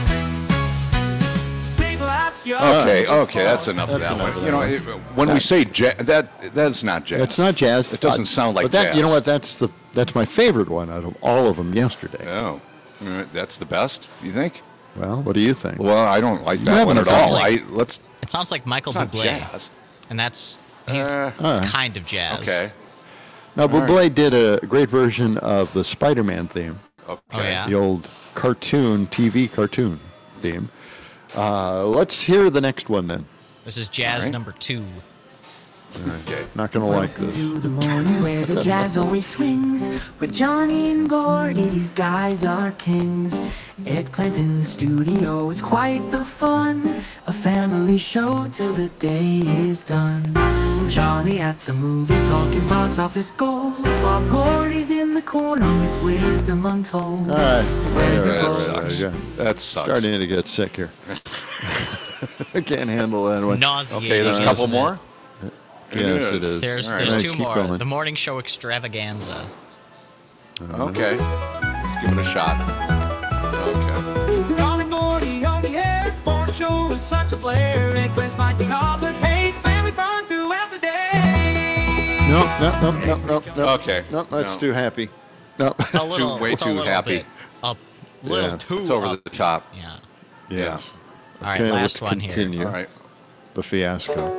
Big laughs, yo. Okay, okay, that's enough of That's that enough one. of You know, that it, when we say jazz, that that's not jazz. It's not jazz. It doesn't Uh, sound like but that, jazz. You know what? That's the that's my favorite one out of all of them yesterday. Oh, Uh, that's the best. You think? Well, what do you think? Well, I don't like You that one haven't at all. like- I let's. It sounds like Michael It's not Bublé, jazz. and that's he's Uh, All right. kind of jazz. Okay. Now, All Bublé right. did a great version of the Spider-Man theme, Okay. Oh yeah. the old cartoon, T V cartoon theme. Uh, let's hear the next one then. This is jazz All right. number two. Okay. Not gonna like this. To the morning where the jazz always swings. With Johnny and Gordy, these guys are kings. Eggplant in the studio, it's quite the fun. A family show till the day is done. Johnny at the movies talking box office gold, while Gordy's in the corner with wisdom untold. All right. Yeah, All right, that all right, sucks. all right, yeah. That sucks. Starting to get sick here. I can't handle that It's one. nauseating. Okay, there's a couple isn't it? more? Yes, it is. There's, All right, there's let's two keep more. going. The morning show extravaganza. Okay. Let's give it a shot. Okay. John and Gordy on the air. Morning show is such a flair. It quits my job, but hey, family fun throughout the day. No, no, no, no, no, no. Okay. No, that's No. too happy. No. It's a little, Too- way it's a too little happy. bit up, little Yeah. too It's over up. the top. Yeah. Yes. All right, Okay, last let's one here. continue. All right. The fiasco.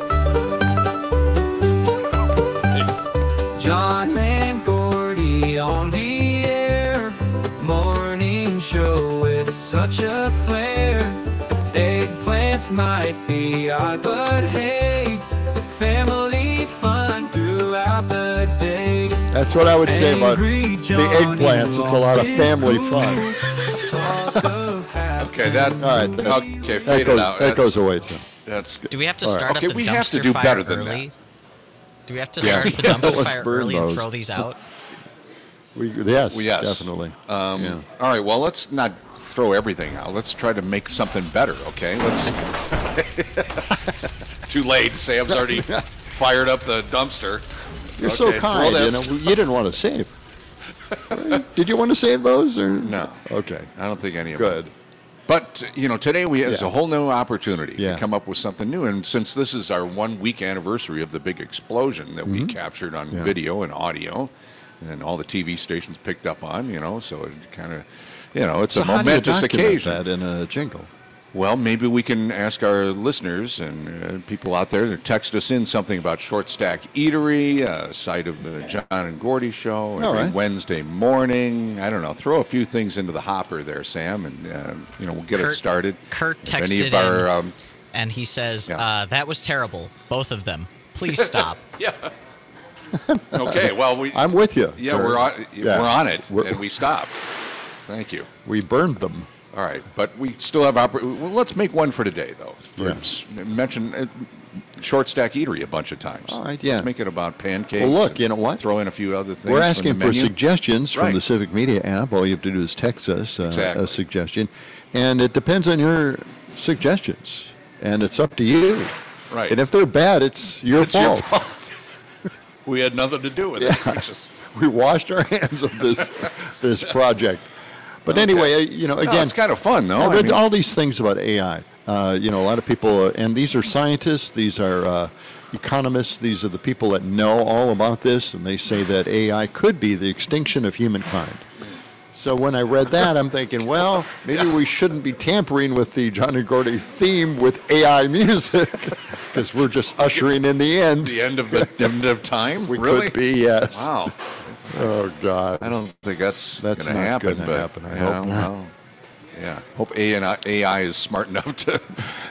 John and Gordy on the air. Morning show is such a flair. Eggplants might be odd, but hey, family fun throughout the day. That's what I would say about Angry the Johnny eggplants. It's a lot of family fun. Okay, that. All right. That, Okay, that fade goes, it out. that That's- goes away, Tim. That's good. Do we have to All right. start Okay, up the we dumpster have to do fire better than early? that. Do we have to Yeah. start the dumpster Let's fire burn early and those. throw these out? We, yes, Well, yes. definitely. Um, Yeah. All right. Well, let's not throw everything out. Let's try to make something better. Okay. Let's. Too late. Sam's already fired up the dumpster. You're Okay, so throw kind. that You know, stuff- you didn't want to save. Did you want to save those or No. Okay. I don't think any of Good. them. But, you know, today we have Yeah. a whole new opportunity Yeah. to come up with something new. And since this is our one week anniversary of the big explosion that we Mhm. captured on Yeah. video and audio, and all the T V stations picked up on, you know, so it kind of, you know, it's So a how do you momentous document occasion. that in a jingle? Well, maybe we can ask our listeners and uh, people out there to text us in something about Short Stack Eatery, uh, site of the John and Gordy Show, every All right. Wednesday morning. I don't know. Throw a few things into the hopper there, Sam, and uh, you know we'll get Kurt- it started. Kurt If any texted of our, in, um, and he says, Yeah. uh, "That was terrible, both of them. Please stop." yeah. Okay. Well, we. I'm with you. Yeah, Kurt. we're on. Yeah. We're on it, We're- and we stopped. Thank you. We burned them. All right, but we still have. Oppor- well, let's make one for today, though. For Yeah. s- mention uh, Short Stack Eatery a bunch of times. All right, yeah. Let's make it about pancakes. Well, look, and you know what? Throw in a few other things. We're from asking the for menu. suggestions from Right. the Civic Media app. All you have to do is text us uh, Exactly. a suggestion, and it depends on your suggestions, and it's up to you. Right. And if they're bad, it's your It's your fault. fault. We had nothing to do with Yeah. it. We just- We washed our hands of this this project. But Okay. anyway, uh, you know, No, again, it's kind of fun, though. I I read mean- all these things about A I. Uh, you know, a lot of people, uh, and these are scientists, these are uh, economists, these are the people that know all about this, and they say that A I could be the extinction of humankind. So when I read that, I'm thinking, well, maybe we shouldn't be tampering with the John and Gordy theme with A I music, because we're just ushering in the end. The end of the end of time. We really? could be, yes. Wow. Oh God. I don't think that's That's going to not happen. gonna but, happen. I you hope know, not. well, yeah. Hope A I, A I is smart enough to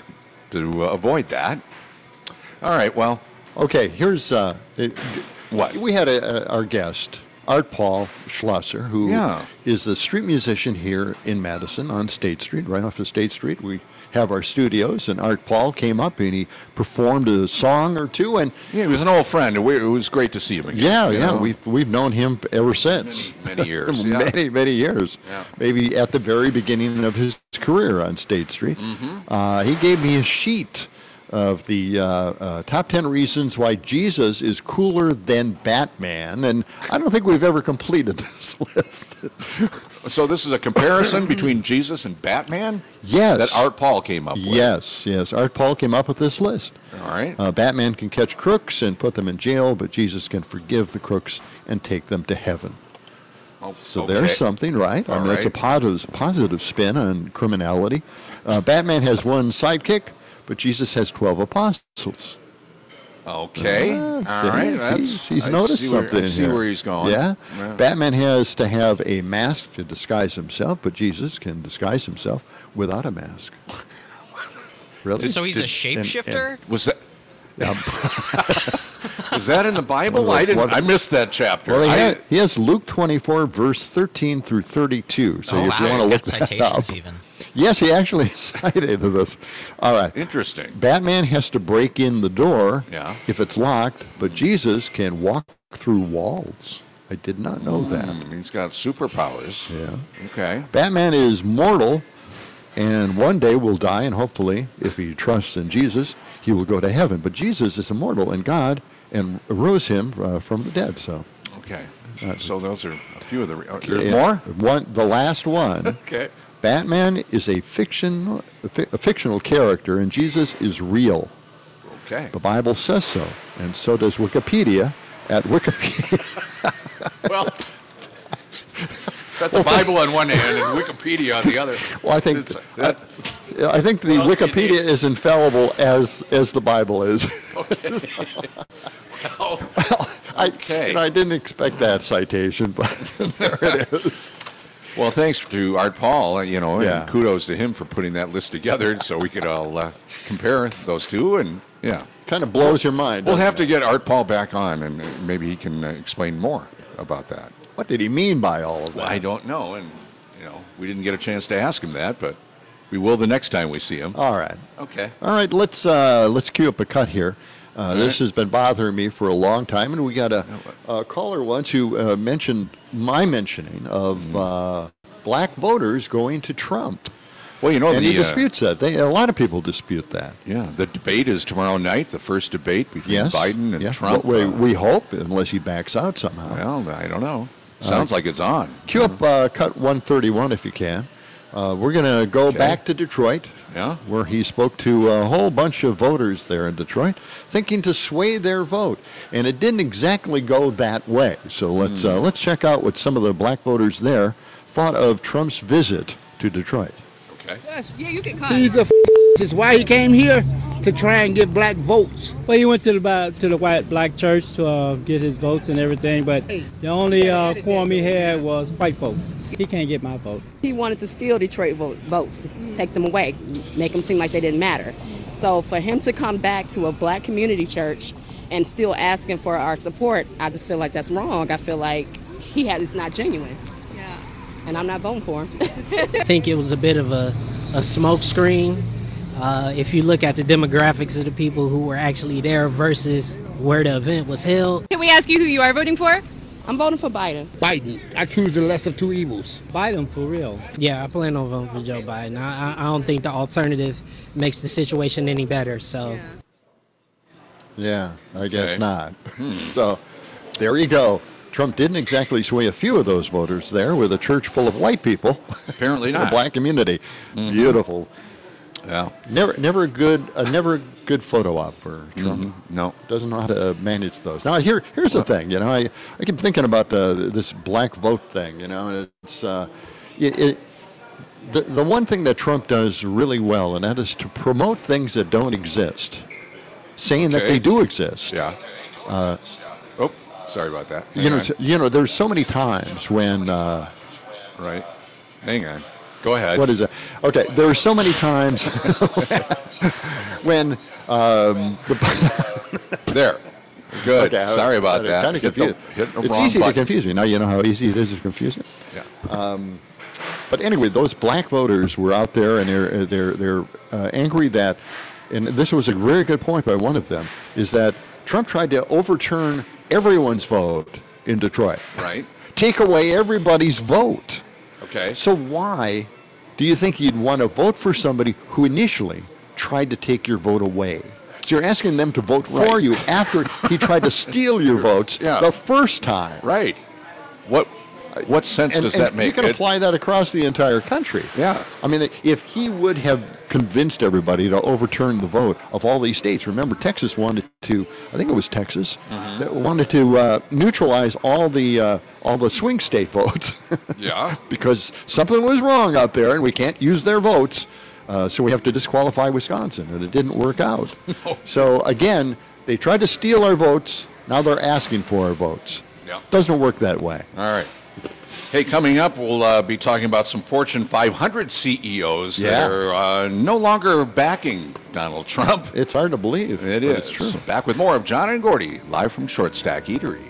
to uh, avoid that. All right. Well, Okay, here's uh, it, What? we had a, a, our guest, Art Paul Schlosser, who Yeah. is a street musician here in Madison on State Street, right off of State Street. We have our studios, and Art Paul came up and he performed a song or two, and yeah, he was an old friend. and we- It was great to see him again. yeah, you yeah, know? we've we've known him ever since. Many, many years, yeah. many, many years. Yeah. Maybe at the very beginning of his career on State Street. Mm-hmm. Uh, he gave me a sheet of the uh, uh, top ten reasons why Jesus is cooler than Batman, and I don't think we've ever completed this list. So this is a comparison between Jesus and Batman. Yes. That Art Paul came up with. Yes, yes. Art Paul came up with this list. All right. Uh, Batman can catch crooks and put them in jail, but Jesus can forgive the crooks and take them to heaven. Oh, So okay. there's something, right? I All mean, that's a right. positive, positive spin on criminality. Uh, Batman has one sidekick, but Jesus has twelve apostles. Okay. Ah, All see, right. he's- That's, he's I noticed see where- something I in see here. where he's going. Yeah? Yeah. Batman has to have a mask to disguise himself, but Jesus can disguise himself without a mask. Really? So he's a Did- and- shapeshifter? and- Was that? Yeah. Was that in the Bible? Well, I didn't. what- I missed that chapter. Well, he, I- ha- he has Luke twenty-four, verse thirteen through thirty-two. So Oh, if wow, you want he's to got look that citations up. even. Yes, he actually cited this. All right. Interesting. Batman has to break in the door Yeah. if it's locked, but Jesus can walk through walls. I did not know that. Mm, he's got superpowers. Yeah. Okay. Batman is mortal, and one day will die, and hopefully, if he trusts in Jesus, he will go to heaven. But Jesus is immortal, and God and rose him uh, from the dead. So, Okay. Uh, So those are a few of the. Re- there's yeah, more? One, the last one. Okay. Batman is a fiction, a, fi- a fictional character, and Jesus is real. Okay. The Bible says so, and so does Wikipedia. At Wikipedia. Well, got the Bible on one hand and Wikipedia on the other. Well, I think It's- I, that's- I think the What else do you Wikipedia need? is infallible as as the Bible is. Okay. Well, I, okay. you know, I didn't expect that citation, but there it is. Well, thanks to Art Paul, uh, you know, Yeah. and kudos to him for putting that list together so we could all uh, compare those two, and yeah. Kind of blows your mind. We'll doesn't have it? to get Art Paul back on, and uh, maybe he can uh, explain more about that. What did he mean by all of that? Well, I don't know, and you know, we didn't get a chance to ask him that, but we will the next time we see him. All right. Okay. All right, let's uh, let's cue up a cut here. Uh, this right. has been bothering me for a long time, and we got a, a caller once who uh, mentioned my mentioning of uh, black voters going to Trump. Well, you know, and the, he uh, disputes that. They, a lot of people dispute that. Yeah, the debate is tomorrow night, the first debate between Yes. Biden and yeah. Trump. We, Uh, we hope, unless he backs out somehow. well, I don't know. Sounds Uh, like it's on. Cue up uh, cut one thirty-one if you can. Uh, we're going to go Okay. back to Detroit, Yeah. where he spoke to a whole bunch of voters there in Detroit, thinking to sway their vote, and it didn't exactly go that way. So let's Hmm. uh, let's check out what some of the black voters there thought of Trump's visit to Detroit. Okay. Yeah, you can cut. He's a f- is why he came here to try and get black votes. Well, he went to the ba- to the white black church to uh, get his votes and everything, but the only uh, quorum he had was white folks. He can't get my vote. He wanted to steal Detroit votes, votes, take them away, make them seem like they didn't matter. So for him to come back to a black community church and still asking for our support, I just feel like that's wrong. I feel like he has, it's not genuine. Yeah. And I'm not voting for him. I think it was a bit of a, a smoke screen. Uh, if you look at the demographics of the people who were actually there versus where the event was held. Can we ask you who you are voting for? I'm voting for Biden. Biden. I choose the less of two evils. Biden, for real. Yeah, I plan on voting for Joe Biden. I, I I don't think the alternative makes the situation any better. So, Yeah, I guess Okay. not. So there you go. Trump didn't exactly sway a few of those voters there with a church full of white people. Apparently The not. black community. Mhm. Beautiful. Yeah. Never, never a good, a never a good photo op for Trump. Mhm. No. Doesn't know how to manage those. Now here, here's the thing. You know, I, I keep thinking about the this black vote thing. You know, it's uh, it, it the the one thing that Trump does really well, and that is to promote things that don't exist, saying that Okay. they do exist. Yeah. Uh, Oh, sorry about that. you Hang know, on. it's- you know, there's so many times when. Uh, Right. Hang on. Go ahead. What is it? Okay, there are so many times when um, the There. Good. Okay, I was- Sorry about I was that. Kind of Hit the- confused. hit the it's wrong easy button. to confuse me. Now you know how easy it is to confuse me. Yeah. Um, but anyway, those black voters were out there, and they're they're they're uh, angry that, and this was a very good point by one of them, is that Trump tried to overturn everyone's vote in Detroit. Right. Take away everybody's vote. Okay. So why do you think you'd want to vote for somebody who initially tried to take your vote away? So you're asking them to vote for Right. you after he tried to steal your votes Yeah. the first time. Right. What what sense And, does and that make? you can It- apply that across the entire country. Yeah. I mean, if he would have convinced everybody to overturn the vote of all these states, remember Texas wanted to, I think it was Texas, Mhm. that wanted to uh, neutralize all the uh, all the swing state votes. Yeah. Because something was wrong out there, and we can't use their votes, uh, so we have to disqualify Wisconsin, and it didn't work out. So again, they tried to steal our votes. Now they're asking for our votes. Yeah. Doesn't work that way. All right. Hey, coming up, we'll uh, be talking about some Fortune five hundred C E Os Yeah. that are uh, no longer backing Donald Trump. It's hard to believe. It but is. It's true. Back with more of John and Gordy, live from Short Stack Eatery.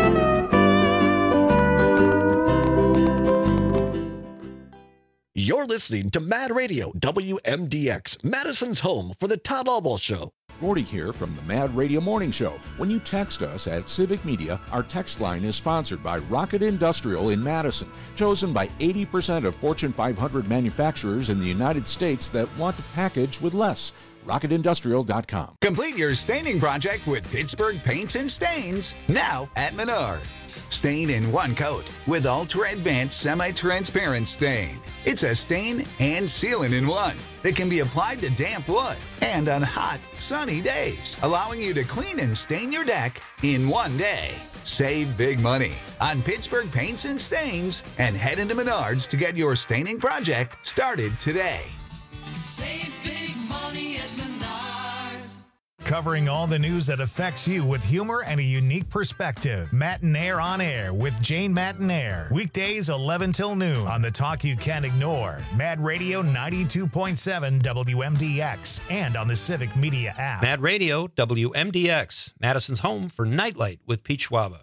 You're listening listening to Mad Radio, W M D X, Madison's home for the Todd Albaugh Show. Gordy here from the Mad Radio Morning Show. When you text us at Civic Media, our text line is sponsored by Rocket Industrial in Madison, chosen by eighty percent of Fortune five hundred manufacturers in the United States that want to package with less. rocket industrial dot com. Complete your staining project with Pittsburgh Paints and Stains, now at Menards. Stain in one coat with Ultra Advanced Semi-Transparent Stain. It's a stain and sealant in one that can be applied to damp wood and on hot, sunny days, allowing you to clean and stain your deck in one day. Save big money on Pittsburgh Paints and Stains and head into Menards to get your staining project started today. Save big money at Menards. Covering all the news that affects you with humor and a unique perspective. Matinaire on Air with Jane Matinaire. Weekdays eleven till noon on the talk you can't ignore. Mad Radio ninety-two point seven W M D X and on the Civic Media app. Mad Radio, W M D X, Madison's home for Nightlight with Pete Schwaba.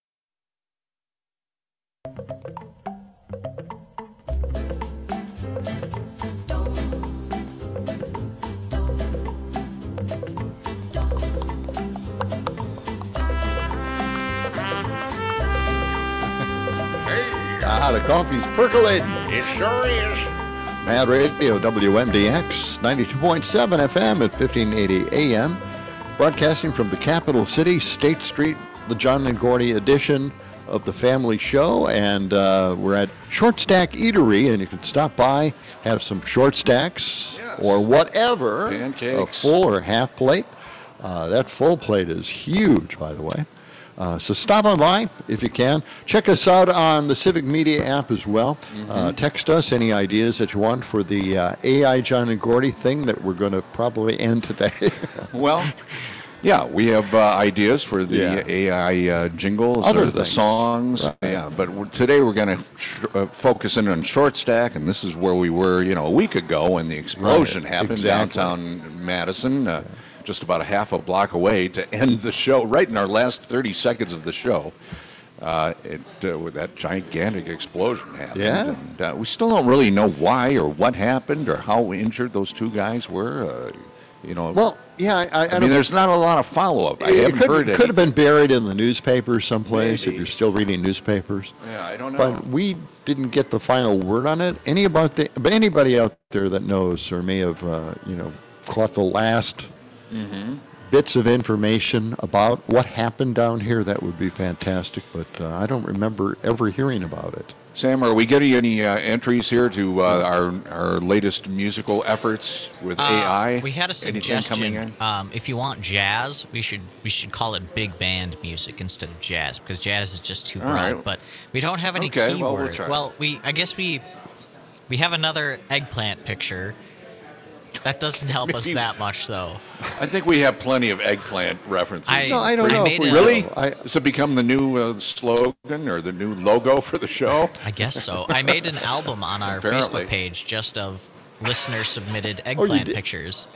Ah, the coffee's percolating. It sure is. Mad Radio, W M D X, ninety-two point seven F M at fifteen eighty A M. Broadcasting from the capital city, State Street, the John and Gordy edition of the Family Show. And uh, we're at Short Stack Eatery, and you can stop by, have some short stacks yes. or whatever. Pancakes. A full or half plate. Uh, that full plate is huge, by the way. Uh, so stop on by if you can. Check us out on the Civic Media app as well. Mm-hmm. Uh, text us any ideas that you want for the uh, A I John and Gordy thing that we're going to probably end today. Well, yeah, we have uh, ideas for the Yeah. A I uh, jingles Other or the things. songs. Right. Yeah, but we're, today we're going to sh- uh, focus in on Short Stack, and this is where we were, you know, a week ago when the explosion Right, happened exactly. downtown Madison. Uh, just about a half a block away to end the show, right in our last thirty seconds of the show. Uh, it, uh, with that gigantic explosion happened. Yeah. And, uh, we still don't really know why or what happened or how injured those two guys were. Uh, you know. Well, yeah, I, I, I, I don't mean, there's not a lot of follow-up. I It haven't could, heard could anything. have been buried in the newspaper someplace Maybe. if you're still reading newspapers. Yeah, I don't know. But we didn't get the final word on it. Any about the, but anybody out there that knows or may have, uh, you know, caught the last Mm-hmm. bits of information about what happened down here, that would be fantastic. But uh, I don't remember ever hearing about it. Sam, are we getting any uh, entries here to uh, our our latest musical efforts with Uh, A I? We had a Anything coming suggestion. in? Um, if you want jazz, we should we should call it big band music instead of jazz because jazz is just too All broad. right. But we don't have any Okay, keywords. well, we'll try. Well, we I guess we we have another eggplant picture. That doesn't help us Maybe- that much, though. I think we have plenty of eggplant references. I- No, I don't Pretty- know if we Really? do. I- Does it become the new uh, slogan or the new logo for the show? I guess so. I made an album on our Apparently. Facebook page just of listener-submitted you eggplant did? pictures.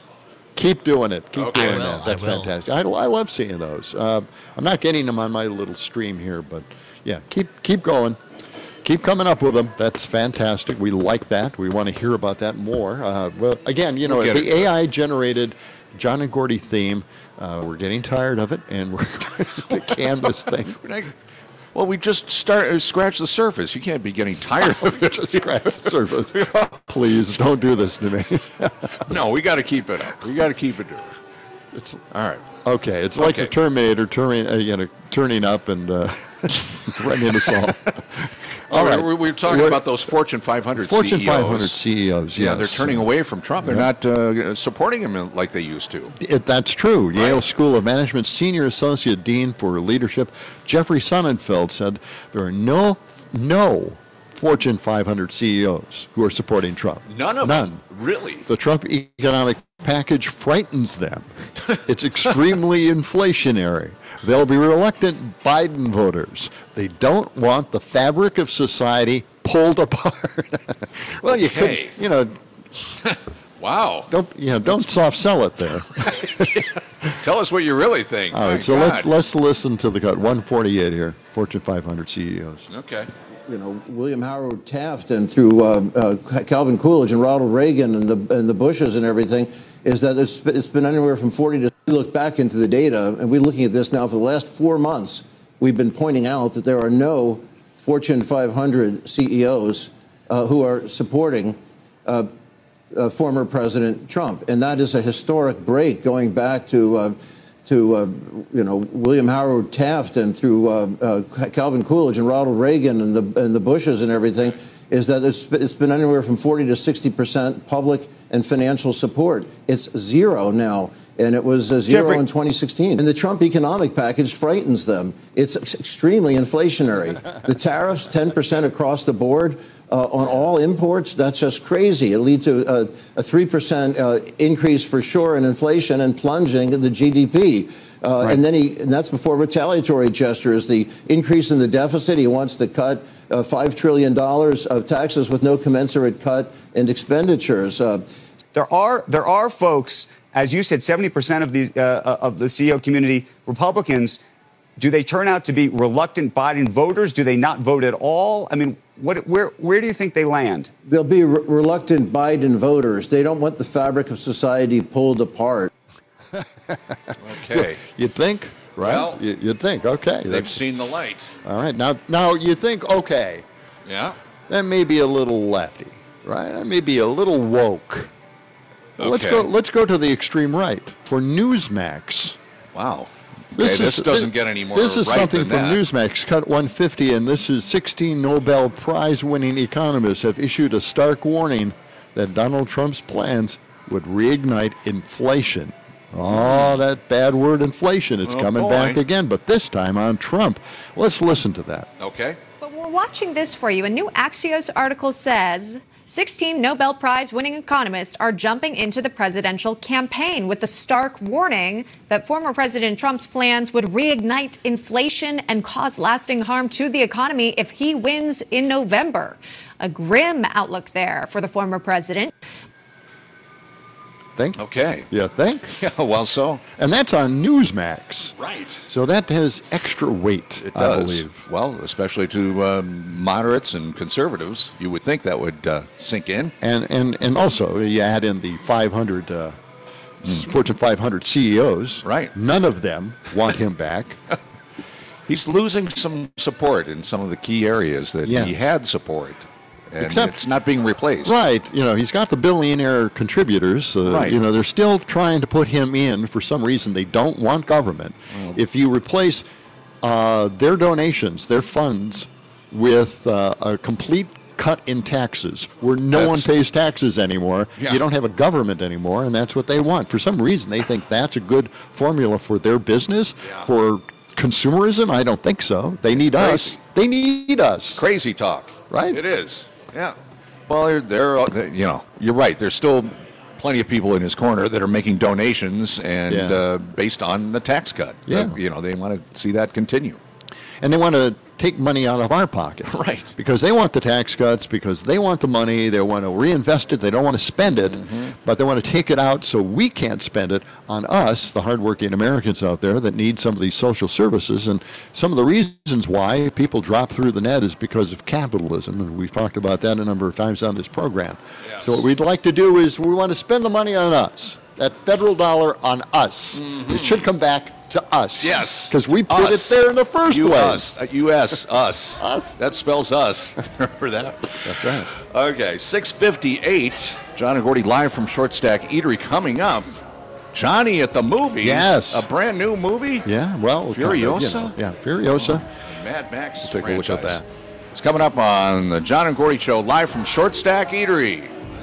Keep doing it. Keep Okay. doing I will, that. That's I will. fantastic. I, I love seeing those. Uh, I'm not getting them on my little stream here, but yeah, keep keep going. Keep coming up with them. That's fantastic. We like that. We want to hear about that more. Uh, well, again, you know, We'll get the it. A I-generated John and Gordy theme, uh, we're getting tired of it, and we're to can this thing. Well, we just start uh, scratch the surface. You can't be getting tired of it. Just scratch the surface. Please don't do this to me. No, we got to keep it up. We got to keep it. It's all right. Okay, it's like Okay. the Terminator turning, uh, you know, turning up and uh, threatening us all. All right, we we were talking We're- about those Fortune five hundred Fortune C E Os. five hundred C E Os, Yeah, yes. they're turning away from Trump. They're Yeah. not uh, supporting him like they used to. It, that's true. Yale School of Management Senior Associate Dean for Leadership, Jeffrey Sonnenfeld, said there are no no Fortune five hundred C E Os who are supporting Trump. None of None. them. Really? The Trump economic package frightens them. It's extremely inflationary. They'll be reluctant Biden voters. They don't want the fabric of society pulled apart. Well, you Okay. could, you know, Wow. don't you know, don't soft sell it there. Tell us what you really think. All My right, so God. let's let's listen to the cut. one forty-eight here, Fortune five hundred C E Os. Okay. you know, William Howard Taft and through uh, uh, Calvin Coolidge and Ronald Reagan and the and the Bushes and everything, is that it's, it's been anywhere from forty to. We look back into the data, and we're looking at this now for the last four months. We've been pointing out that there are no Fortune five hundred C E Os uh, who are supporting uh, uh, former President Trump, and that is a historic break going back to. Uh, to, uh, you know, William Howard Taft and through uh, uh, Calvin Coolidge and Ronald Reagan and the and the Bushes and everything, is that it's, it's been anywhere from forty to sixty percent public and financial support. It's zero now, and it was uh, zero Jeffrey. in twenty sixteen. And the Trump economic package frightens them. It's ex- extremely inflationary. The tariffs, ten percent across the board. Uh, on all imports, that's just crazy. It leads to uh, a three percent uh, increase for sure in inflation and plunging in the G D P. Uh, right. And then he, and that's before retaliatory gestures, the increase in the deficit. He wants to cut uh, five trillion dollars of taxes with no commensurate cut in expenditures. Uh, there are there are folks, as you said, seventy percent of the uh, of the C E O community, Republicans. Do they turn out to be reluctant Biden voters? Do they not vote at all? I mean, what, where, where do you think they land? They'll be re- reluctant Biden voters. They don't want the fabric of society pulled apart. Okay. You'd think, right? Well, You- you'd think, okay. They've that's- seen the light. All right. Now, now you think, okay. Yeah. That may be a little lefty, right? That may be a little woke. Well, Let's Okay. go. Let's go to the extreme right for Newsmax. Wow. Okay, this doesn't get any more This is right something than from that. Newsmax, cut one fifty, and this is sixteen Nobel Prize-winning economists have issued a stark warning that Donald Trump's plans would reignite inflation. Oh, that bad word, inflation. It's Oh, coming boy. back again, but this time on Trump. Let's listen to that. Okay. But we're watching this for you. A new Axios article says sixteen Nobel Prize winning economists are jumping into the presidential campaign with the stark warning that former President Trump's plans would reignite inflation and cause lasting harm to the economy if he wins in November. A grim outlook there for the former president. Think? Okay. You think? Yeah, well, so. And that's on Newsmax. Right. So that has extra weight, It I does. believe. Well, especially to um, moderates and conservatives, you would think that would uh, sink in. And, and and also, you add in the five hundred, uh, s- Fortune five hundred C E Os. Right. None of them want him back. He's losing some support in some of the key areas that Yeah. he had support. And Except- it's not being replaced. Right. You know, he's got the billionaire contributors. Uh, Right. You know, they're still trying to put him in. For some reason, they don't want government. If you replace uh, their donations, their funds, with uh, a complete cut in taxes, where no one That's- pays taxes anymore, Yeah. you don't have a government anymore, and that's what they want. For some reason, they think that's a good formula for their business, for consumerism. I don't think so. They need us. crazy. They need us. Crazy talk. Right. It is. Yeah. Well, they're, they're, uh, you know, you're right. There's still plenty of people in his corner that are making donations and Yeah. uh, based on the tax cut. Yeah. Uh, you know, they want to see that continue. And they want to take money out of our pocket. Right. Because they want the tax cuts, because they want the money, they want to reinvest it, they don't want to spend it, Mm-hmm. but they want to take it out so we can't spend it on us, the hardworking Americans out there that need some of these social services. And some of the reasons why people drop through the net is because of capitalism, and we've talked about that a number of times on this program. So what we'd like to do is we want to spend the money on us, that federal dollar on us. It should come back to us. Yes. Because we put Us. it there in the first U place. S. Uh, U S. Us. Us. That spells us. Remember that? That's right. Okay, six fifty-eight. John and Gordy live from Short Stack Eatery coming up. Johnny at the movies. Yes. A brand new movie. Yeah, well, Furiosa? kind of, you know, yeah, Furiosa. Mad Max. We'll take a look at franchise. that. It's coming up on the John and Gordy Show live from Short Stack Eatery.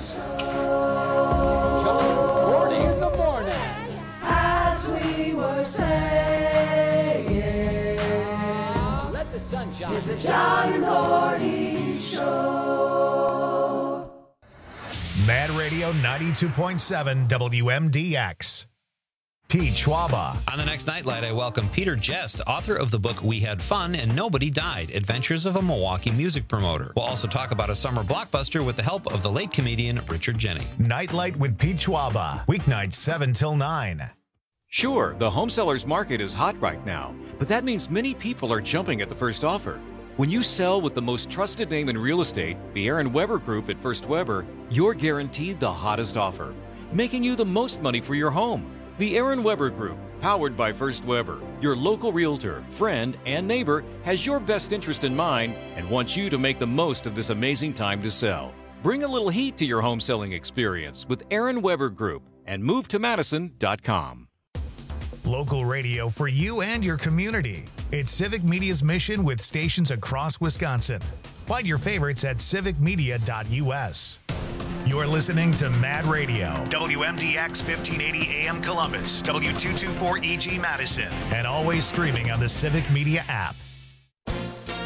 As we were saying, let the sun shine. It's the John and Gordy Show. Mad Radio ninety-two point seven W M D X. T. Schwaba. On the next Nightlight, I welcome Peter Jest, author of the book We Had Fun and Nobody Died, Adventures of a Milwaukee Music Promoter. We'll also talk about a summer blockbuster with the help of the late comedian Richard Jennings. Nightlight with Pete Schwaba. Weeknights seven till nine. Sure, the home seller's market is hot right now, but that means many people are jumping at the first offer. When you sell with the most trusted name in real estate, the Aaron Weber Group at First Weber, you're guaranteed the hottest offer, making you the most money for your home. The Aaron Weber Group, powered by First Weber, your local realtor, friend, and neighbor, has your best interest in mind and wants you to make the most of this amazing time to sell. Bring a little heat to your home selling experience with Aaron Weber Group and move to madison dot com. Local radio for you and your community. It's Civic Media's mission with stations across Wisconsin. Find your favorites at civic media dot u s. You're listening to Mad Radio, W M D X fifteen eighty A M Columbus, W two twenty-four E G Madison, and always streaming on the Civic Media app.